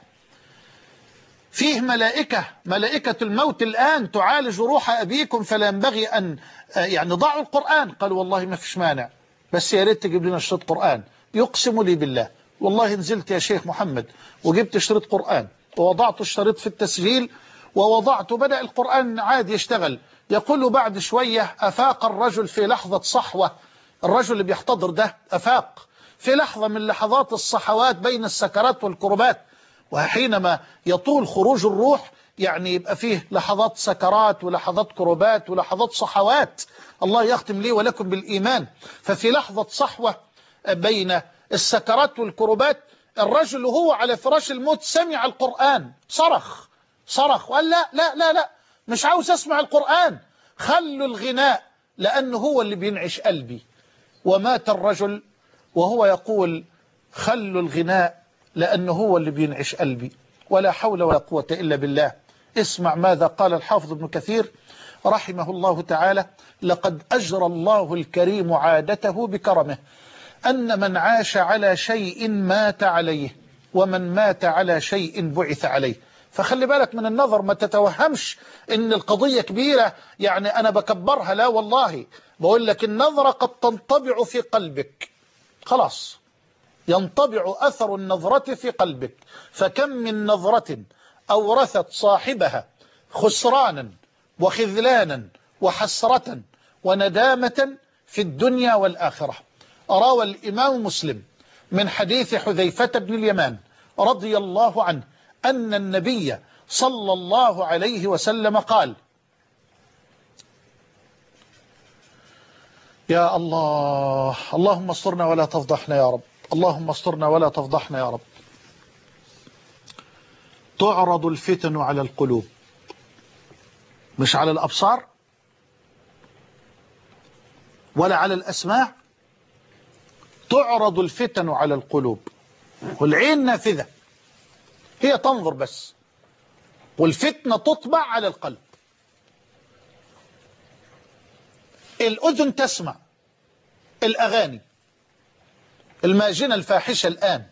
فيه ملائكة الموت الآن تعالج روح أبيكم، فلا ينبغي أن يعني ضعوا القرآن. قالوا والله ما فيش مانع، بس يا ريت تجيب لنا شريط قرآن. يقسم لي بالله والله نزلت يا شيخ محمد وجبت شريط قرآن ووضعت الشريط في التسجيل ووضعته، بدأ القرآن عادي يشتغل. يقول بعد شوية أفاق الرجل في لحظة صحوة، الرجل اللي بيحتضر ده أفاق في لحظة من لحظات الصحوات بين السكرات والكربات. وحينما يطول خروج الروح يعني يبقى فيه لحظات سكرات ولحظات كربات ولحظات صحوات، الله يختم لي ولكم بالإيمان. ففي لحظة صحوة بين السكرات والكربات الرجل وهو على فراش الموت سمع القرآن، صرخ وقال لا لا لا لا مش عاوز أسمع القرآن، خلوا الغناء لأنه هو اللي بينعش قلبي. ومات الرجل وهو يقول خلوا الغناء لأنه هو اللي بينعش قلبي، ولا حول ولا قوة إلا بالله. اسمع ماذا قال الحافظ ابن كثير رحمه الله تعالى: لقد أجرى الله الكريم عادته بكرمه أن من عاش على شيء مات عليه، ومن مات على شيء بعث عليه. فخلي بالك من النظر، ما تتوهمش ان القضية كبيرة يعني انا بكبرها، لا والله، بقول لك النظرة قد تنطبع في قلبك، خلاص ينطبع أثر النظرة في قلبك. فكم من نظرة أورثت صاحبها خسرانا وخذلانا وحسرة وندامة في الدنيا والآخرة. روى الإمام مسلم من حديث حذيفة بن اليمان رضي الله عنه أن النبي صلى الله عليه وسلم قال: يا الله، اللهم استرنا ولا تفضحنا يا رب، اللهم استرنا ولا تفضحنا يا رب. تعرض الفتن على القلوب، مش على الأبصار ولا على الأسماع، تعرض الفتن على القلوب. والعين نافذة، هي تنظر بس، والفتنة تطبع على القلب. الأذن تسمع الأغاني الماجنة الفاحشة الآن،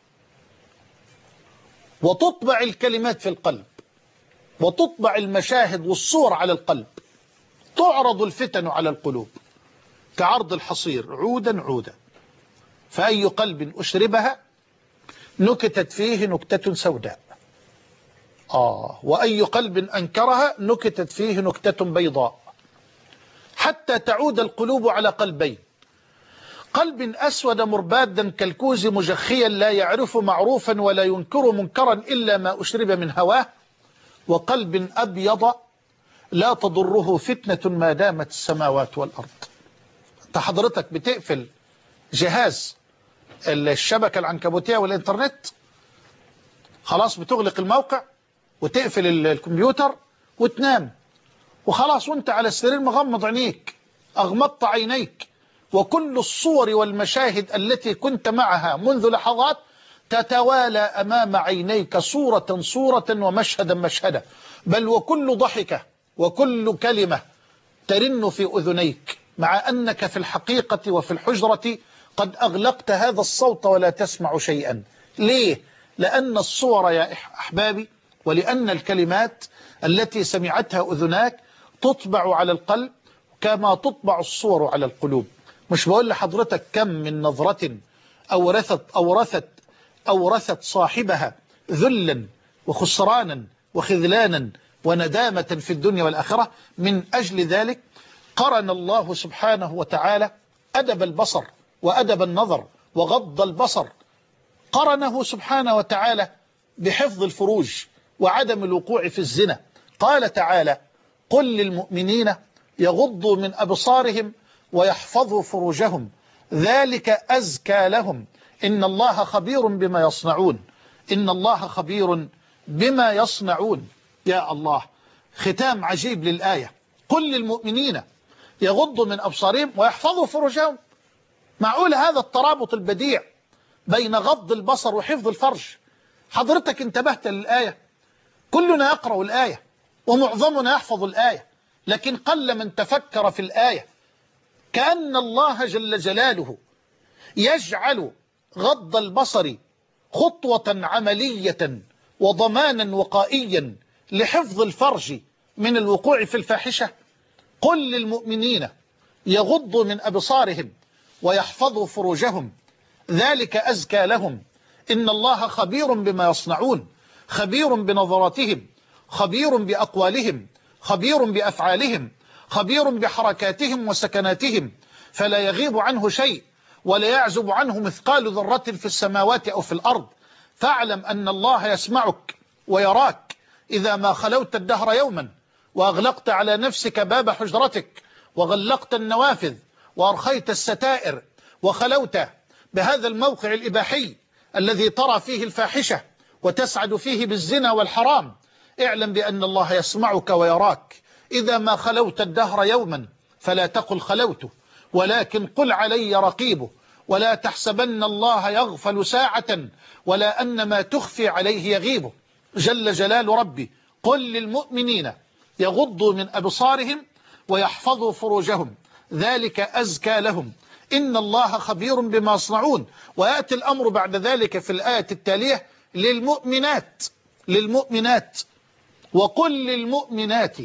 وتطبع الكلمات في القلب، وتطبع المشاهد والصور على القلب. تعرض الفتن على القلوب كعرض الحصير عودا عودا، فأي قلب أشربها نكتت فيه نكتة سوداء. وأي قلب أنكرها نكتت فيه نكتة بيضاء، حتى تعود القلوب على قلبين: قلب أسود مربادا كالكوز مجخيا لا يعرف معروفا ولا ينكر منكرا إلا ما أشرب من هواه، وقلب أبيض لا تضره فتنة ما دامت السماوات والأرض. انت حضرتك بتقفل جهاز الشبكة العنكبوتية والإنترنت، خلاص بتغلق الموقع وتقفل الكمبيوتر وتنام، وخلاص وانت على السرير مغمض عينيك، أغمضت عينيك، وكل الصور والمشاهد التي كنت معها منذ لحظات تتوالى أمام عينيك صورة صورة ومشهدا مشهدا، بل وكل ضحكة وكل كلمة ترن في أذنيك، مع أنك في الحقيقة وفي الحجرة قد أغلقت هذا الصوت ولا تسمع شيئا. ليه؟ لأن الصور يا أحبابي ولأن الكلمات التي سمعتها أذناك تطبع على القلب كما تطبع الصور على القلوب. مش بقول لحضرتك كم من نظرة أورثت صاحبها ذلا وخسرانا وخذلانا وندامة في الدنيا والآخرة. من أجل ذلك قرن الله سبحانه وتعالى أدب البصر وأدب النظر وغض البصر، قرنه سبحانه وتعالى بحفظ الفروج وعدم الوقوع في الزنا. قال تعالى: قل للمؤمنين يغضوا من أبصارهم ويحفظوا فروجهم ذلك أزكى لهم إن الله خبير بما يصنعون. إن الله خبير بما يصنعون. يا الله، ختام عجيب للآية. قل للمؤمنين يغضوا من أبصارهم ويحفظوا فروجهم. معقول هذا الترابط البديع بين غض البصر وحفظ الفرج؟ حضرتك انتبهت للآية؟ كلنا يقرأ الآية ومعظمنا يحفظ الآية، لكن قل من تفكر في الآية. كأن الله جل جلاله يجعل غض البصر خطوة عملية وضمانا وقائيا لحفظ الفرج من الوقوع في الفاحشة. قل للمؤمنين يغضوا من أبصارهم ويحفظوا فروجهم ذلك أزكى لهم إن الله خبير بما يصنعون، خبير بنظراتهم، خبير بأقوالهم، خبير بأفعالهم، خبير بحركاتهم وسكناتهم، فلا يغيب عنه شيء ولا يعزب عنه مثقال ذرة في السماوات أو في الأرض. فاعلم أن الله يسمعك ويراك إذا ما خلوت الدهر يوما وأغلقت على نفسك باب حجرتك وغلقت النوافذ وأرخيت الستائر وخلوت بهذا الموقع الإباحي الذي ترى فيه الفاحشة وتسعد فيه بالزنا والحرام. اعلم بأن الله يسمعك ويراك. إذا ما خلوت الدهر يوما فلا تقل خلوت، ولكن قل علي رقيبه. ولا تحسبن الله يغفل ساعة ولا أن ما تخفي عليه يغيبه. جل جلال ربي. قل للمؤمنين يغضوا من أبصارهم ويحفظوا فروجهم ذلك أزكى لهم إن الله خبير بما يصنعون. ويأتي الأمر بعد ذلك في الآية التالية للمؤمنات وقل للمؤمنات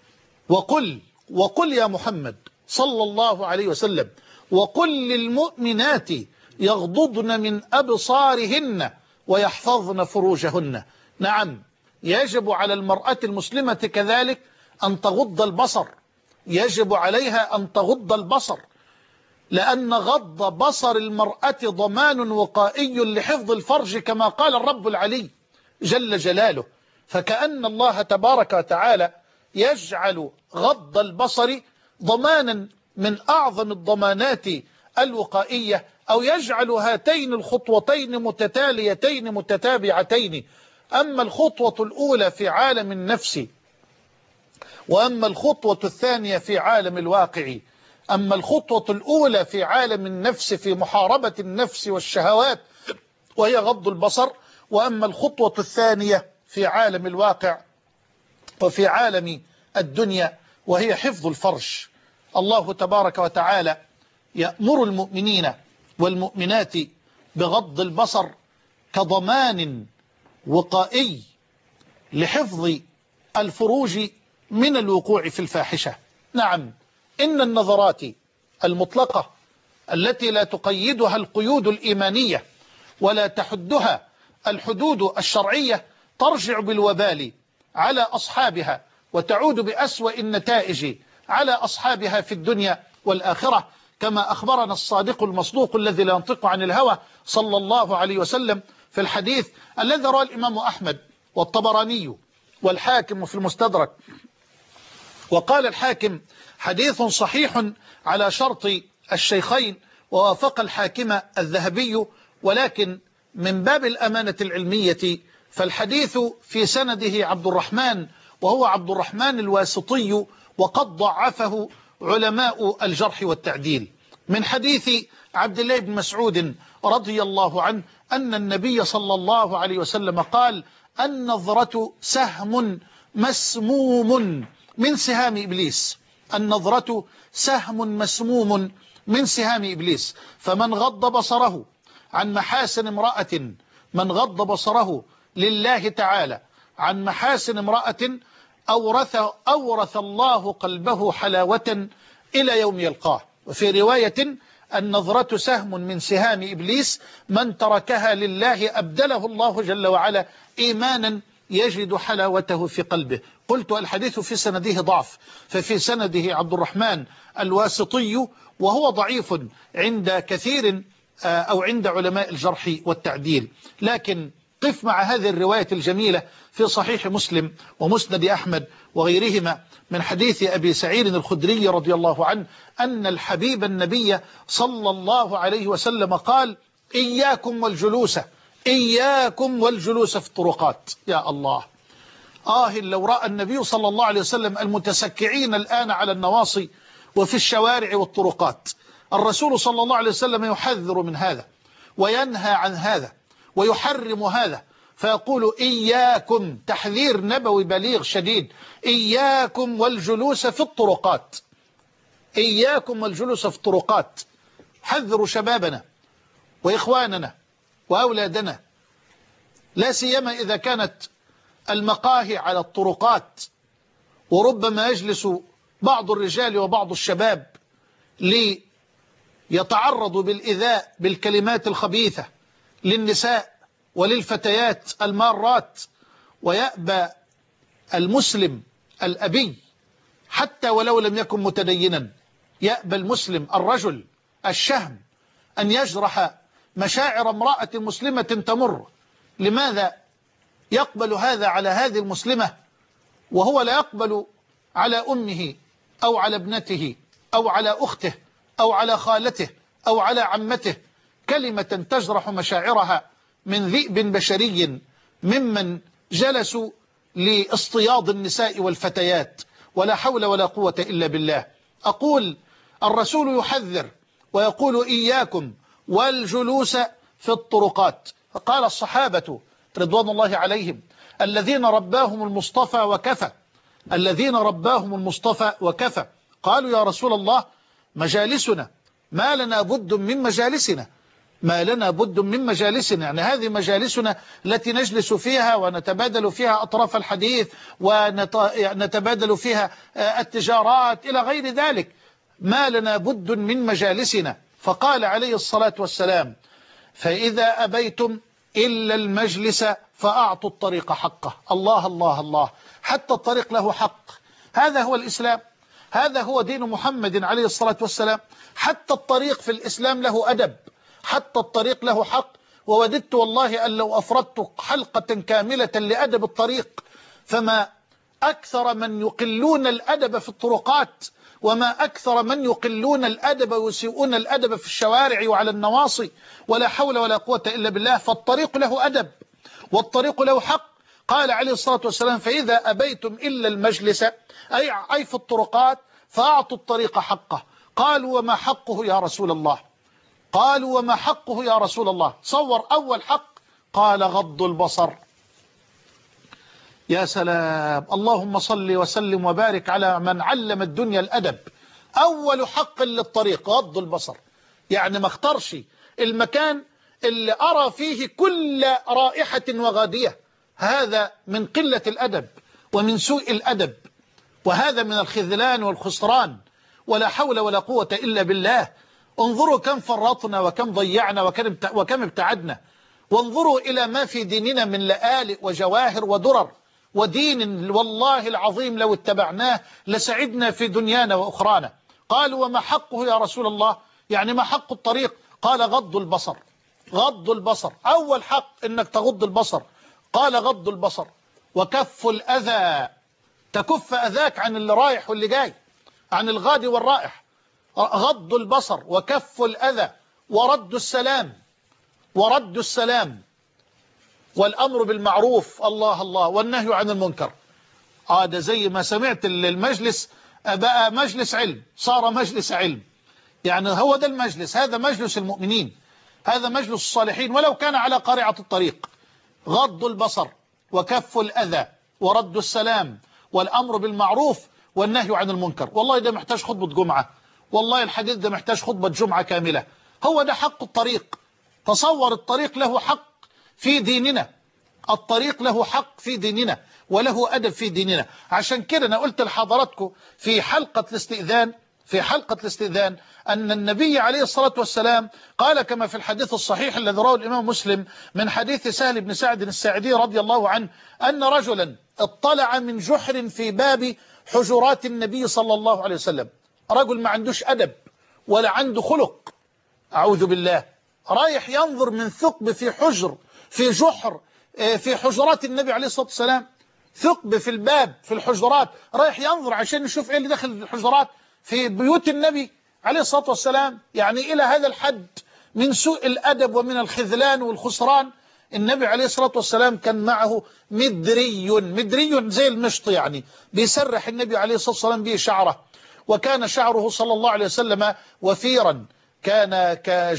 وقل يا محمد صلى الله عليه وسلم وقل للمؤمنات يغضضن من أبصارهن ويحفظن فروجهن. نعم، يجب على المرأة المسلمة كذلك أن تغض البصر، يجب عليها أن تغض البصر، لأن غض بصر المرأة ضمان وقائي لحفظ الفرج كما قال الرب العلي جل جلاله. فكأن الله تبارك وتعالى يجعل غض البصر ضمانا من أعظم الضمانات الوقائية، أو يجعل هاتين الخطوتين متتاليتين متتابعتين. أما الخطوة الأولى في عالم النفس وأما الخطوة الثانية في عالم الواقع. أما الخطوة الأولى في عالم النفس في محاربة النفس والشهوات وهي غض البصر، وأما الخطوة الثانية في عالم الواقع وفي عالم الدنيا وهي حفظ الفرج. الله تبارك وتعالى يأمر المؤمنين والمؤمنات بغض البصر كضمان وقائي لحفظ الفروج من الوقوع في الفاحشة. نعم، إن النظرات المطلقة التي لا تقيدها القيود الإيمانية ولا تحدها الحدود الشرعية ترجع بالوبال على أصحابها وتعود بأسوأ النتائج على أصحابها في الدنيا والآخرة، كما أخبرنا الصادق المصدوق الذي لا ينطق عن الهوى صلى الله عليه وسلم في الحديث الذي رواه الإمام أحمد والطبراني والحاكم في المستدرك. وقال الحاكم حديث صحيح على شرط الشيخين، ووافق الحاكم الذهبي، ولكن من باب الأمانة العلمية فالحديث في سنده عبد الرحمن، وهو عبد الرحمن الواسطي، وقد ضعفه علماء الجرح والتعديل، من حديث عبد الله بن مسعود رضي الله عنه أن النبي صلى الله عليه وسلم قال: النظرة سهم مسموم من سهام إبليس. النظرة سهم مسموم من سهام إبليس، فمن غض بصره عن محاسن امرأة، من غض بصره لله تعالى عن محاسن امرأة أورث الله قلبه حلاوة إلى يوم يلقاه. وفي رواية: النظرة سهم من سهام إبليس، من تركها لله أبدله الله جل وعلا إيمانا يجد حلاوته في قلبه. قلت الحديث في سنده ضعف، ففي سنده عبد الرحمن الواسطي، وهو ضعيف عند كثير أو عند علماء الجرح والتعديل. لكن قف مع هذه الرواية الجميلة في صحيح مسلم ومسند أحمد وغيرهما من حديث أبي سعيد الخدري رضي الله عنه أن الحبيب النبي صلى الله عليه وسلم قال: إياكم والجلوس، إياكم والجلوس في الطرقات. يا الله، لو رأى النبي صلى الله عليه وسلم المتسكعين الآن على النواصي وفي الشوارع والطرقات. الرسول صلى الله عليه وسلم يحذر من هذا وينهى عن هذا ويحرم هذا، فيقول: إياكم، تحذير نبوي بليغ شديد، إياكم والجلوس في الطرقات، إياكم والجلوس في الطرقات. حذروا شبابنا وإخواننا وأولادنا، لا سيما إذا كانت المقاهي على الطرقات، وربما يجلس بعض الرجال وبعض الشباب ليتعرضوا بالإيذاء بالكلمات الخبيثة للنساء وللفتيات المارات. ويأبى المسلم الأبي حتى ولو لم يكن متدينا، يأبى المسلم الرجل الشهم أن يجرح مشاعر امرأة مسلمة تمر. لماذا يقبل هذا على هذه المسلمة وهو لا يقبل على أمه أو على ابنته أو على أخته أو على خالته أو على عمته كلمة تجرح مشاعرها من ذئب بشري ممن جلسوا لاصطياد النساء والفتيات؟ ولا حول ولا قوة إلا بالله. أقول الرسول يحذر ويقول: إياكم والجلوس في الطرقات. فقال الصحابة رضوان الله عليهم الذين رباهم المصطفى وكفى، الذين رباهم المصطفى وكفى، قالوا: يا رسول الله، مجالسنا ما لنا بد من مجالسنا، ما لنا بد من مجالسنا، يعني هذه مجالسنا التي نجلس فيها ونتبادل فيها أطراف الحديث ونتبادل فيها التجارات إلى غير ذلك، ما لنا بد من مجالسنا. فقال عليه الصلاة والسلام: فإذا أبيتم إلا المجلس فأعطوا الطريق حقه. الله الله الله، حتى الطريق له حق. هذا هو الإسلام، هذا هو دين محمد عليه الصلاة والسلام. حتى الطريق في الإسلام له أدب، حتى الطريق له حق. ووددت والله أن لو أفردت حلقة كاملة لأدب الطريق، فما أكثر من يقلون الأدب في الطرقات، وما أكثر من يقلون الأدب ويسيئون الأدب في الشوارع وعلى النواصي. ولا حول ولا قوة إلا بالله. فالطريق له أدب والطريق له حق. قال عليه الصلاة والسلام: فإذا أبيتم إلا المجلس، أي في الطرقات، فأعطوا الطريق حقه. قالوا: وما حقه يا رسول الله؟ قالوا: وما حقه يا رسول الله؟ صور أول حق، قال: غض البصر. يا سلام، اللهم صل وسلم وبارك على من علم الدنيا الأدب. أول حق للطريق غض البصر، يعني ما اختارش المكان اللي أرى فيه كل رائحة وغادية. هذا من قلة الأدب ومن سوء الأدب، وهذا من الخذلان والخسران. ولا حول ولا قوة إلا بالله. انظروا كم فرطنا وكم ضيعنا وكم ابتعدنا، وانظروا إلى ما في ديننا من لآلئ وجواهر ودرر، ودين والله العظيم لو اتبعناه لسعدنا في دنيانا وأخرانا. قالوا: وما حقه يا رسول الله؟ يعني ما حق الطريق؟ قال غض البصر. غض البصر، أول حق إنك تغض البصر. قال غض البصر وكف الأذى، تكف أذاك عن اللي رايح واللي جاي، عن الغادي والرائح. غض البصر وكف الأذى ورد السلام، ورد السلام والأمر بالمعروف، الله الله، والنهي عن المنكر. ده زي ما سمعت المجلس بقى مجلس علم، صار مجلس علم. يعني هو ده المجلس، هذا مجلس المؤمنين، هذا مجلس الصالحين ولو كان على قارعة الطريق. غض البصر وكف الأذى ورد السلام والأمر بالمعروف والنهي عن المنكر. والله ده محتاج خطبة جمعة، والله الحديث ده محتاج خطبة جمعة كاملة. هو ده حق الطريق. تصور الطريق له حق في ديننا، الطريق له حق في ديننا وله أدب في ديننا. عشان كده أنا قلت لحضراتكم في حلقة الاستئذان أن النبي عليه الصلاة والسلام قال كما في الحديث الصحيح الذي رواه الإمام مسلم من حديث سهل بن سعد الساعدي رضي الله عنه أن رجلا اطلع من جحر في باب حجرات النبي صلى الله عليه وسلم. رجل ما عندوش أدب ولا عنده خلق، أعوذ بالله، رايح ينظر من ثقب في حجر، في جحر، في حجرات النبي عليه الصلاة والسلام، ثقب في الباب في الحجرات، رايح ينظر عشان يشوف ايه اللي داخل الحجرات في بيوت النبي عليه الصلاة والسلام. يعني إلى هذا الحد من سوء الأدب ومن الخذلان والخسران. النبي عليه الصلاة والسلام كان معه مدري زي المشط، يعني بيسرح النبي عليه الصلاة والسلام به شعره، وكان شعره صلى الله عليه وسلم وفيرا، كان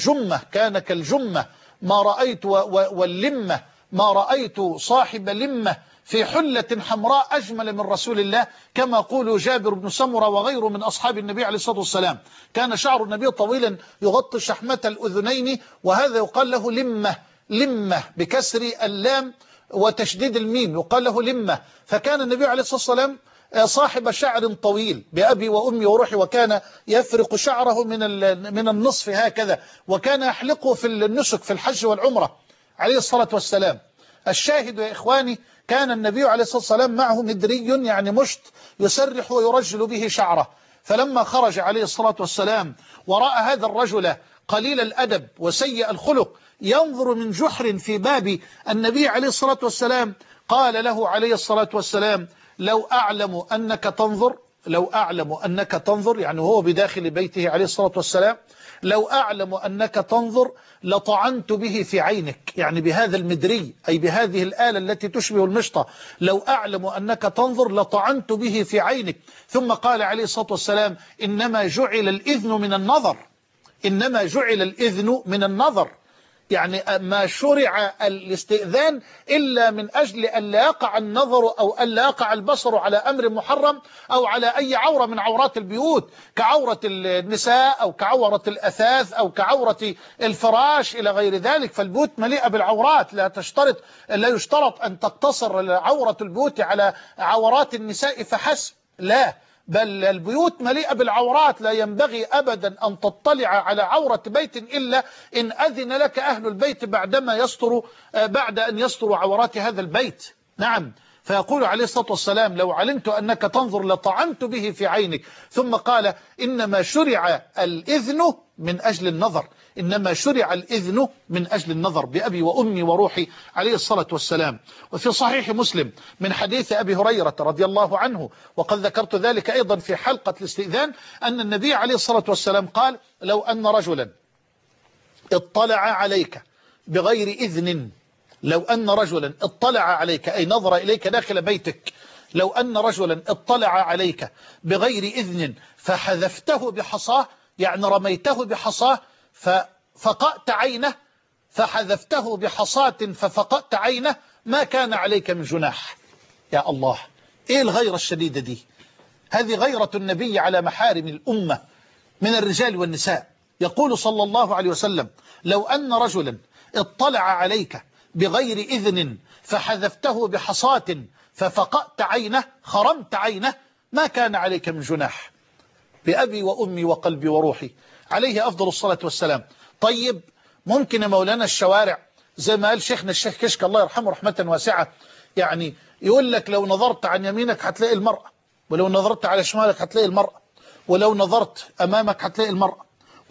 كالجمة، ما رأيت واللمة ما رأيت صاحب لمة في حلة حمراء أجمل من رسول الله، كما يقول جابر بن سمرة وغيره من أصحاب النبي عليه الصلاة والسلام. كان شعر النبي طويلا يغطي شحمة الأذنين، وهذا يقال له لمة بكسر اللام وتشديد الميم، يقال له لمة. فكان النبي عليه الصلاة والسلام صاحب شعر طويل بأبي وأمي وروحي، وكان يفرق شعره من النصف هكذا، وكان يحلقه في النسك في الحج والعمرة عليه الصلاة والسلام. الشاهد يا إخواني، كان النبي عليه الصلاة والسلام معه مدري، يعني مشط يسرح ويرجل به شعره. فلما خرج عليه الصلاة والسلام ورأى هذا الرجل قليل الأدب وسيء الخلق ينظر من جحر في باب النبي عليه الصلاة والسلام، قال له عليه الصلاة والسلام: لو أعلم أنك تنظر، يعني هو بداخل بيته عليه الصلاة والسلام، لو أعلم أنك تنظر لطعنت به في عينك، يعني بهذا المدري، أي بهذه الآلة التي تشبه المشطة، لو أعلم أنك تنظر لطعنت به في عينك. ثم قال عليه الصلاة والسلام: إنما جعل الإذن من النظر، يعني ما شرع الاستئذان إلا من أجل أن لا يقع النظر أو أن لا يقع البصر على أمر محرم أو على أي عورة من عورات البيوت، كعورة النساء أو كعورة الأثاث أو كعورة الفراش إلى غير ذلك. فالبيوت مليئة بالعورات، لا يشترط أن تقتصر عورة البيوت على عورات النساء فحسب، لا، بل البيوت مليئة بالعورات، لا ينبغي أبدا أن تطلع على عورة بيت إلا إن أذن لك أهل البيت بعد أن يستروا عورات هذا البيت. نعم. فيقول عليه الصلاة والسلام: لو علمت أنك تنظر لطعنت به في عينك. ثم قال: إنما شرع الإذن من أجل النظر، بأبي وأمي وروحي عليه الصلاة والسلام. وفي صحيح مسلم من حديث أبي هريرة رضي الله عنه، وقد ذكرت ذلك أيضا في حلقة الاستئذان، أن النبي عليه الصلاة والسلام قال: لو أن رجلا اطلع عليك بغير إذن، أي نظر إليك داخل بيتك، لو أن رجلا اطلع عليك بغير إذن فحذفته بحصاه، يعني رميته بحصاه ففقأت عينه، فحذفته بحصاة ففقأت عينه، ما كان عليك من جناح. يا الله، إيه الغيرة الشديدة دي؟ هذه غيرة النبي على محارم الأمة من الرجال والنساء. يقول صلى الله عليه وسلم: لو أن رجلا اطلع عليك بغير إذن فحذفته بحصاة ففقأت عينه، خرمت عينه، ما كان عليك من جناح. بأبي وأمي وقلبي وروحي عليه أفضل الصلاة والسلام. طيب، ممكن يا مولانا الشوارع زي ما قال شيخنا الشيخ كشك الله يرحمه رحمة واسعة، يعني يقول لك لو نظرت عن يمينك هتلاقي المرأة، ولو نظرت على شمالك هتلاقي المرأة، ولو نظرت أمامك هتلاقي المرأة،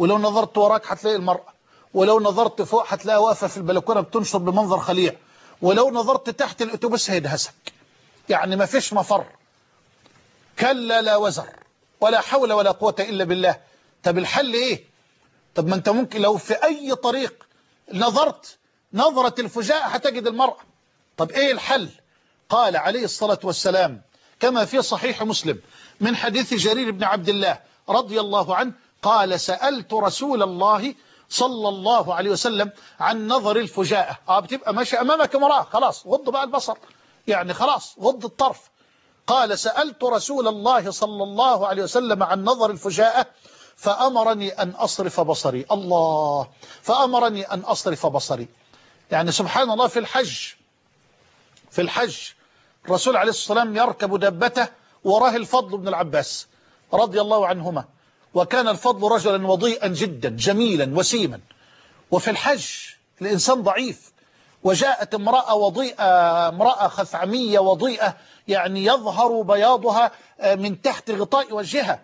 ولو نظرت وراك هتلاقي المرأة، ولو نظرت فوق هتلاقيها واقفة في البلكونة بتنشر بمنظر خليع، ولو نظرت تحت الأتوبيس هيدهسك. يعني ما فيش مفر. كلا لا وزر، ولا حول ولا قوة إلا بالله. طب الحل إيه؟ طب ما أنت ممكن لو في أي طريق نظرت نظرة الفجاءة هتجد المرأة. طب إيه الحل؟ قال عليه الصلاة والسلام كما في صحيح مسلم من حديث جرير بن عبد الله رضي الله عنه قال: سألت رسول الله صلى الله عليه وسلم عن نظر الفجاءة. بتبقى ماشي أمامك امرأة، خلاص غض بقى البصر، يعني خلاص غض الطرف. قال: سألت رسول الله صلى الله عليه وسلم عن نظر الفجاءة فأمرني أن أصرف بصري. الله، فأمرني أن أصرف بصري. يعني سبحان الله، في الحج الرسول عليه الصلاة والسلام يركب دابته وراه الفضل بن العباس رضي الله عنهما، وكان الفضل رجلا وضيئا جدا جميلا وسيما. وفي الحج الإنسان ضعيف، وجاءت امرأة وضيئة، امرأة خثعمية وضيئة، يعني يظهر بياضها من تحت غطاء وجهها،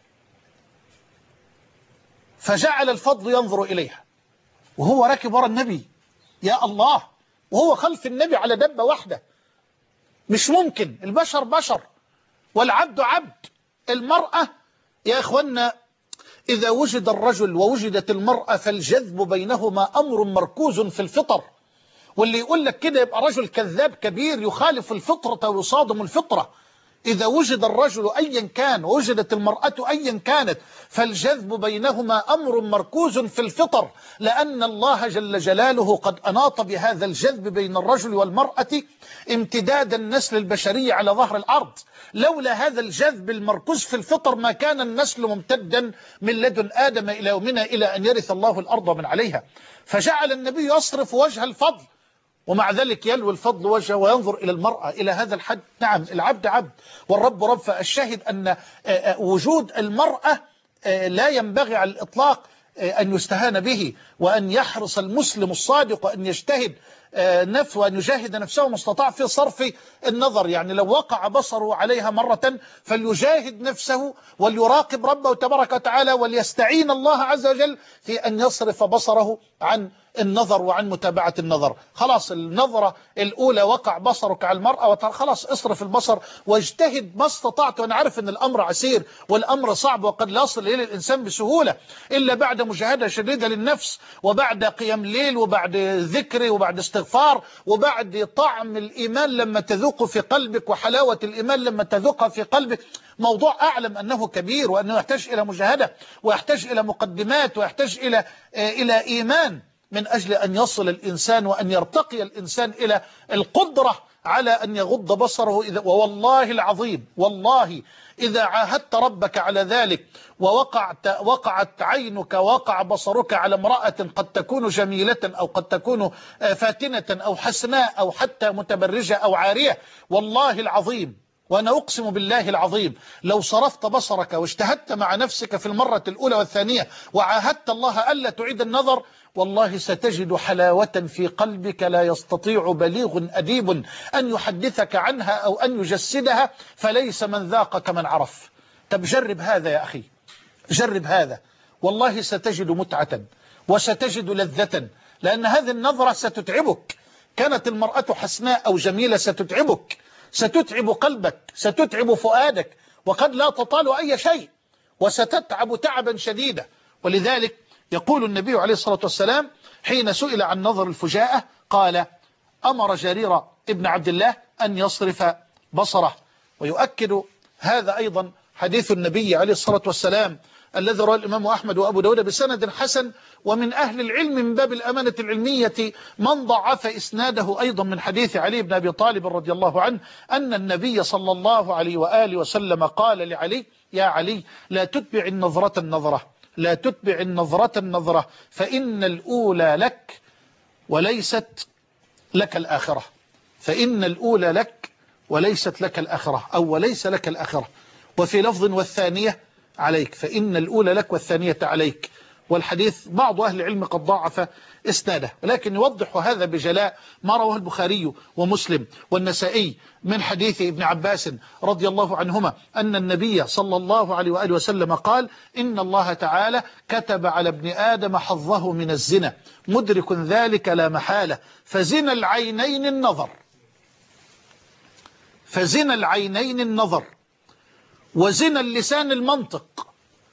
فجعل الفضل ينظر إليها وهو راكب وراء النبي، يا الله، وهو خلف النبي على دبة واحدة. مش ممكن، البشر بشر والعبد عبد. المرأة يا إخوانا إذا وجد الرجل ووجدت المرأة فالجذب بينهما أمر مركوز في الفطر. واللي يقول لك كده يبقى رجل كذاب كبير يخالف الفطرة ويصادم الفطرة. إذا وجد الرجل أيا كان ووجدت المرأة أيا كانت فالجذب بينهما أمر مركوز في الفطر، لأن الله جل جلاله قد أناط بهذا الجذب بين الرجل والمرأة امتداد النسل البشري على ظهر الأرض. لولا هذا الجذب المركوز في الفطر ما كان النسل ممتدا من لدن آدم إلى يومنا إلى أن يرث الله الأرض من عليها. فجعل النبي يصرف وجه الفضل، ومع ذلك يلوي الفضل وجهه وينظر إلى المرأة إلى هذا الحد. نعم، العبد عبد والرب رب. فالشاهد أن وجود المرأة لا ينبغي على الإطلاق أن يستهان به، وأن يحرص المسلم الصادق وأن يجتهد نفسه وأن يجاهد نفسه ما استطاع في صرف النظر. يعني لو وقع بصره عليها مرة فليجاهد نفسه وليراقب ربه تبارك وتعالى وليستعين الله عز وجل في أن يصرف بصره عن النظر وعن متابعة النظر. خلاص النظرة الأولى وقع بصرك على المرأة خلاص اصرف البصر واجتهد ما استطعت. وأنا عارف أن الأمر عسير والأمر صعب وقد لا يصل إليه الإنسان بسهولة إلا بعد مجاهدة شديدة للنفس وبعد قيام ليل وبعد ذكر وبعد استغفار وبعد طعم الإيمان لما تذوق في قلبك وحلاوة الإيمان لما تذوقها في قلبك. موضوع أعلم أنه كبير وأنه يحتاج إلى مجاهدة ويحتاج إلى مقدمات ويحتاج إلى إيمان من أجل أن يصل الإنسان وأن يرتقي الإنسان إلى القدرة على أن يغض بصره. ووالله العظيم والله إذا عاهدت ربك على ذلك وقعت عينك وقع بصرك على امرأة قد تكون جميلة أو قد تكون فاتنة أو حسناء أو حتى متبرجة أو عارية، والله العظيم وأنا أقسم بالله العظيم لو صرفت بصرك واجتهدت مع نفسك في المرة الأولى والثانية وعاهدت الله ألا تعيد النظر، والله ستجد حلاوة في قلبك لا يستطيع بليغ أديب أن يحدثك عنها أو أن يجسدها، فليس من ذاق كمن عرف. طب جرب هذا يا أخي، جرب هذا، والله ستجد متعة وستجد لذة، لأن هذه النظرة ستتعبك. كانت المرأة حسناء أو جميلة ستتعبك، ستتعب قلبك، ستتعب فؤادك، وقد لا تطال أي شيء وستتعب تعبا شديدا. ولذلك يقول النبي عليه الصلاة والسلام حين سئل عن نظر الفجاءة قال: أمر جرير ابن عبد الله أن يصرف بصره. ويؤكد هذا أيضا حديث النبي عليه الصلاة والسلام الذي رواه الإمام أحمد وأبو داود بسند حسن، ومن أهل العلم من باب الأمانة العلمية من ضعف إسناده أيضا من حديث علي بن أبي طالب رضي الله عنه أن النبي صلى الله عليه وآله وسلم قال لعلي: يا علي لا تتبع النظرة النظرة، لا تتبع النظرة النظرة، فإن الأولى لك وليست لك الآخرة، فإن الأولى لك وليست لك الآخرة، أو وليس لك الآخرة. وفي لفظ والثانية عليك، فإن الأولى لك والثانية عليك. والحديث بعض أهل العلم قد ضاعف إسناده، ولكن يوضح هذا بجلاء ما رواه البخاري ومسلم والنسائي من حديث ابن عباس رضي الله عنهما أن النبي صلى الله عليه وآله وسلم قال: إن الله تعالى كتب على ابن آدم حظه من الزنا مدرك ذلك لا محالة، فزنا العينين النظر، فزنا العينين النظر، وزنا اللسان المنطق،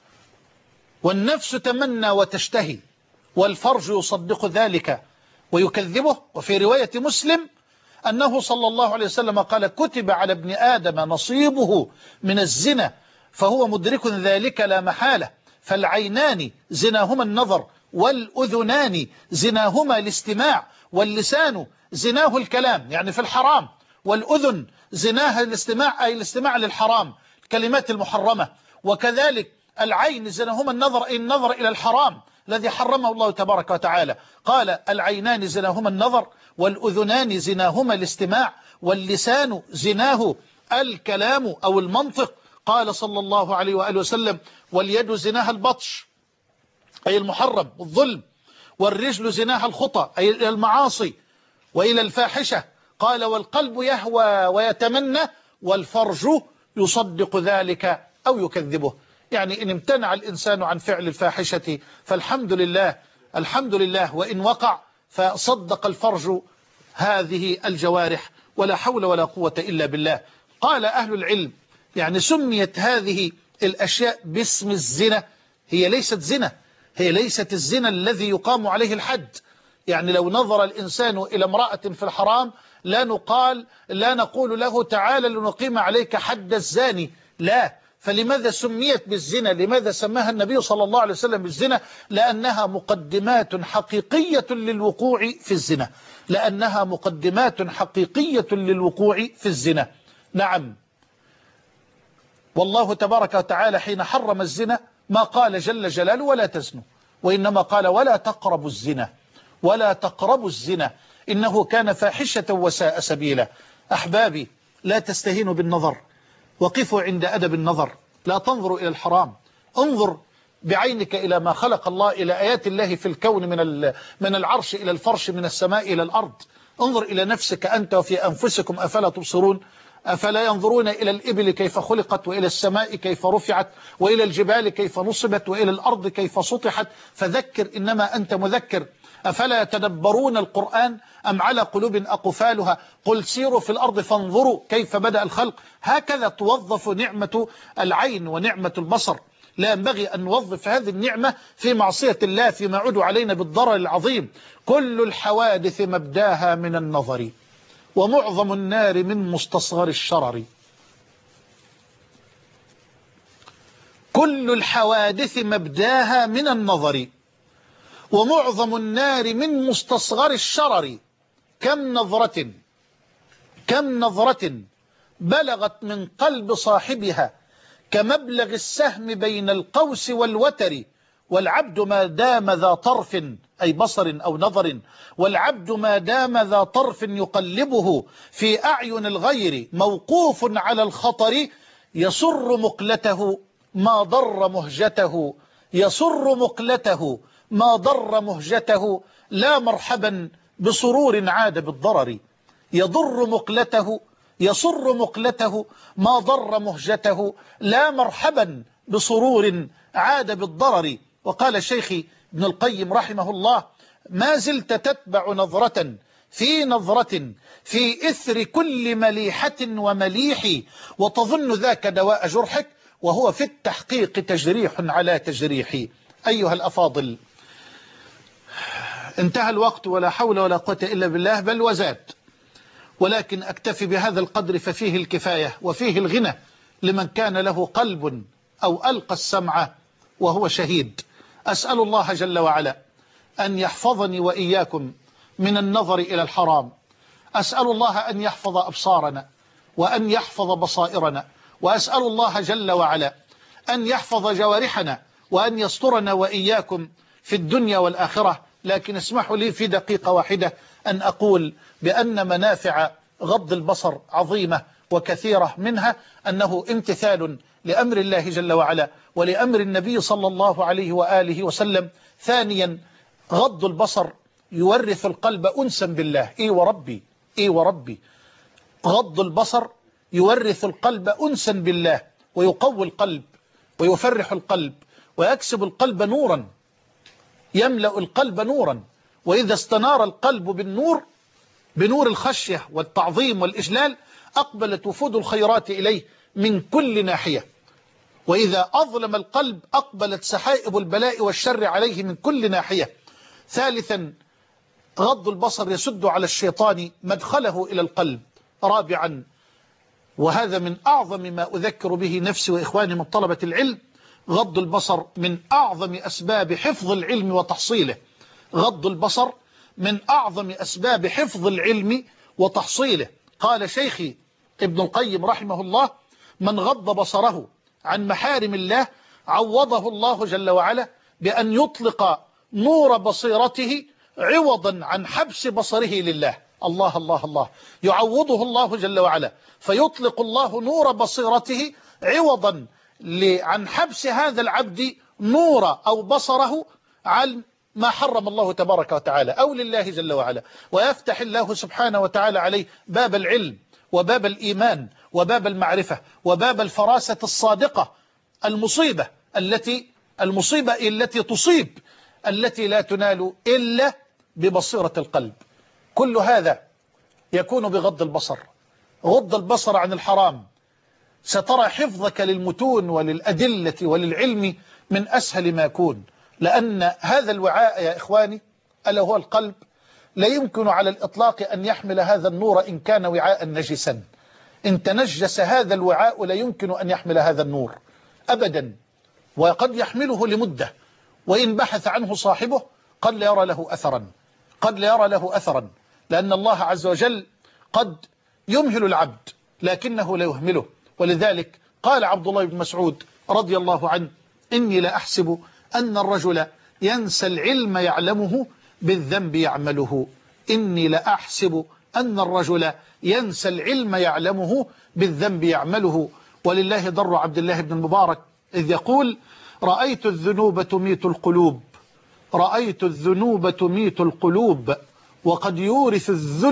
والنفس تمنى وتشتهي، والفرج يصدق ذلك ويكذبه. وفي رواية مسلم أنه صلى الله عليه وسلم قال: كتب على ابن آدم نصيبه من الزنا فهو مدرك ذلك لا محالة، فالعينان زناهما النظر، والأذنان زناهما الاستماع، واللسان زناه الكلام يعني في الحرام، والأذن زناها الاستماع أي الاستماع للحرام الكلمات المحرمة، وكذلك العين زناهما النظر أي النظر إلى الحرام الذي حرمه الله تبارك وتعالى. قال: العينان زناهما النظر، والأذنان زناهما الاستماع، واللسان زناه الكلام أو المنطق. قال صلى الله عليه وآله وسلم: واليد زناها البطش أي المحرم والظلم، والرجل زناها الخطى أي إلى المعاصي وإلى الفاحشة. قال: والقلب يهوى ويتمنى، والفرج يصدق ذلك أو يكذبه. يعني إن امتنع الإنسان عن فعل الفاحشة فالحمد لله، الحمد لله، وإن وقع فصدق الفرج هذه الجوارح، ولا حول ولا قوة إلا بالله. قال أهل العلم: يعني سميت هذه الأشياء باسم الزنا، هي ليست زنا، هي ليست الزنا الذي يقام عليه الحد. يعني لو نظر الإنسان إلى امرأة في الحرام لا نقول له تعالى لنقيم عليك حد الزاني، لا. فلماذا سميت بالزنا؟ لماذا سماها النبي صلى الله عليه وسلم بالزنا؟ لأنها مقدمات حقيقية للوقوع في الزنا، لأنها مقدمات حقيقية للوقوع في الزنا. نعم، والله تبارك وتعالى حين حرم الزنا ما قال جل جلاله ولا تزنوا، وإنما قال: ولا تقربوا الزنا، ولا تقربوا الزنا إنه كان فاحشة وساء سبيلا. أحبابي، لا تستهينوا بالنظر، وقفوا عند أدب النظر، لا تنظروا إلى الحرام، انظر بعينك إلى ما خلق الله، إلى آيات الله في الكون من العرش إلى الفرش، من السماء إلى الأرض. انظر إلى نفسك أنت وفي أنفسكم أفلا تبصرون؟ أفلا ينظرون إلى الإبل كيف خلقت، وإلى السماء كيف رفعت، وإلى الجبال كيف نصبت، وإلى الأرض كيف سطحت؟ فذكر إنما أنت مذكر. أفلا يتدبرون القرآن أم على قلوب أقفالها؟ قل سيروا في الأرض فانظروا كيف بدأ الخلق. هكذا توظف نعمة العين ونعمة البصر. لا ينبغي أن نوظف هذه النعمة في معصية الله، فيما عدوا علينا بالضرر العظيم. كل الحوادث مبداها من النظر، ومعظم النار من مستصغر الشرر. كل الحوادث مبداها من النظر، ومعظم النار من مستصغر الشرر. كم نظرة بلغت من قلب صاحبها كمبلغ السهم بين القوس والوتر، والعبد ما دام ذا طرف أي بصر أو نظر، والعبد ما دام ذا طرف يقلبه في أعين الغير موقوف على الخطر، يسر مقلته ما ضر مهجته، يسر مقلته ما ضر مهجته، لا مرحبا بسرور عاد بالضرر. يضر مقلته يسر مقلته ما ضر مهجته، لا مرحبا بسرور عاد بالضرر. وقال الشيخ ابن القيم رحمه الله: ما زلت تتبع نظرة في نظرة في إثر كل مليحة ومليح، وتظن ذاك دواء جرحك، وهو في التحقيق تجريح على تجريح. أيها الأفاضل، انتهى الوقت ولا حول ولا قوة إلا بالله، بل وزاد، ولكن أكتفي بهذا القدر ففيه الكفاية وفيه الغنى لمن كان له قلب أو ألقى السمع وهو شهيد. أسأل الله جل وعلا أن يحفظني وإياكم من النظر إلى الحرام. أسأل الله أن يحفظ أبصارنا وأن يحفظ بصائرنا، وأسأل الله جل وعلا أن يحفظ جوارحنا وأن يسترنا وإياكم في الدنيا والآخرة. لكن اسمحوا لي في دقيقة واحدة أن أقول بأن منافع غض البصر عظيمة، وكثيرة منها أنه امتثال لأمر الله جل وعلا ولأمر النبي صلى الله عليه وآله وسلم. ثانيا، غض البصر يورث القلب أنسا بالله. إيه وربي غض البصر يورث القلب أنسا بالله، ويقوي القلب ويفرح القلب ويكسب القلب نورا، يملأ القلب نورا. وإذا استنار القلب بالنور، بنور الخشية والتعظيم والإجلال، أقبلت وفود الخيرات إليه من كل ناحية. وإذا أظلم القلب أقبلت سحائب البلاء والشر عليه من كل ناحية. ثالثا، غض البصر يسد على الشيطان مدخله إلى القلب. رابعا، وهذا من أعظم ما أذكر به نفسي وإخواني من طلبة العلم، غض البصر من أعظم أسباب حفظ العلم وتحصيله. غض البصر من أعظم أسباب حفظ العلم وتحصيله. قال شيخي ابن القيم رحمه الله: من غض بصره عن محارم الله عوضه الله جل وعلا بأن يطلق نور بصيرته عوضا عن حبس بصره لله. الله الله الله، يعوضه الله جل وعلا، فيطلق الله نور بصيرته عوضا عن حبس هذا العبد نور أو بصره عن ما حرم الله تبارك وتعالى أو لله جل وعلا، ويفتح الله سبحانه وتعالى عليه باب العلم وباب الإيمان وباب المعرفة وباب الفراسة الصادقة. المصيبة التي تصيب، التي لا تنال إلا ببصيرة القلب. كل هذا يكون بغض البصر. غض البصر عن الحرام، سترى حفظك للمتون وللأدلة وللعلم من أسهل ما يكون، لأن هذا الوعاء يا إخواني ألا هو القلب، لا يمكن على الإطلاق أن يحمل هذا النور إن كان وعاء نجسا. إن تنجس هذا الوعاء لا يمكن أن يحمل هذا النور أبدا، وقد يحمله لمدة، وإن بحث عنه صاحبه قد لا يرى له أثرا، لأن الله عز وجل قد يمهل العبد لكنه لا يهمله. ولذلك قال عبد الله بن مسعود رضي الله عنه: إني لأحسب أن الرجل ينسى العلم يعلمه بالذنب يعمله. إني لأحسب أن الرجل ينسى العلم يعلمه بالذنب يعمله. ولله ضر عبد الله بن المبارك إذ يقول: رأيت الذنوب تميت القلوب وقد يورث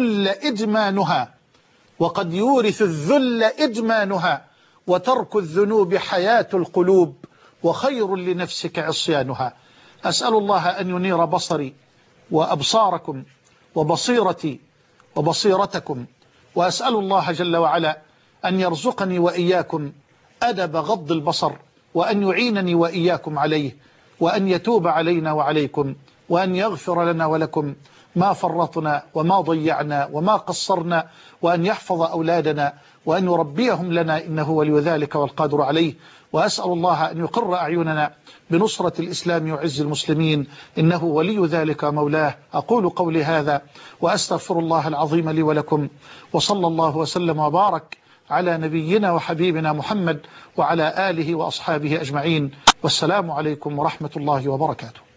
الذل إدمانها وترك الذنوب حياة القلوب وخير لنفسك عصيانها. أسأل الله أن ينير بصري وأبصاركم وبصيرتي وبصيرتكم، وأسأل الله جل وعلا أن يرزقني وإياكم أدب غض البصر، وأن يعينني وإياكم عليه، وأن يتوب علينا وعليكم، وأن يغفر لنا ولكم ما فرطنا وما ضيعنا وما قصرنا، وأن يحفظ أولادنا وأن يربيهم لنا إنه ولي ذلك والقادر عليه. وأسأل الله أن يقر أعيننا بنصرة الإسلام وعز المسلمين إنه ولي ذلك مولاه. أقول قولي هذا وأستغفر الله العظيم لي ولكم، وصلى الله وسلم وبارك على نبينا وحبيبنا محمد وعلى آله وأصحابه أجمعين، والسلام عليكم ورحمة الله وبركاته.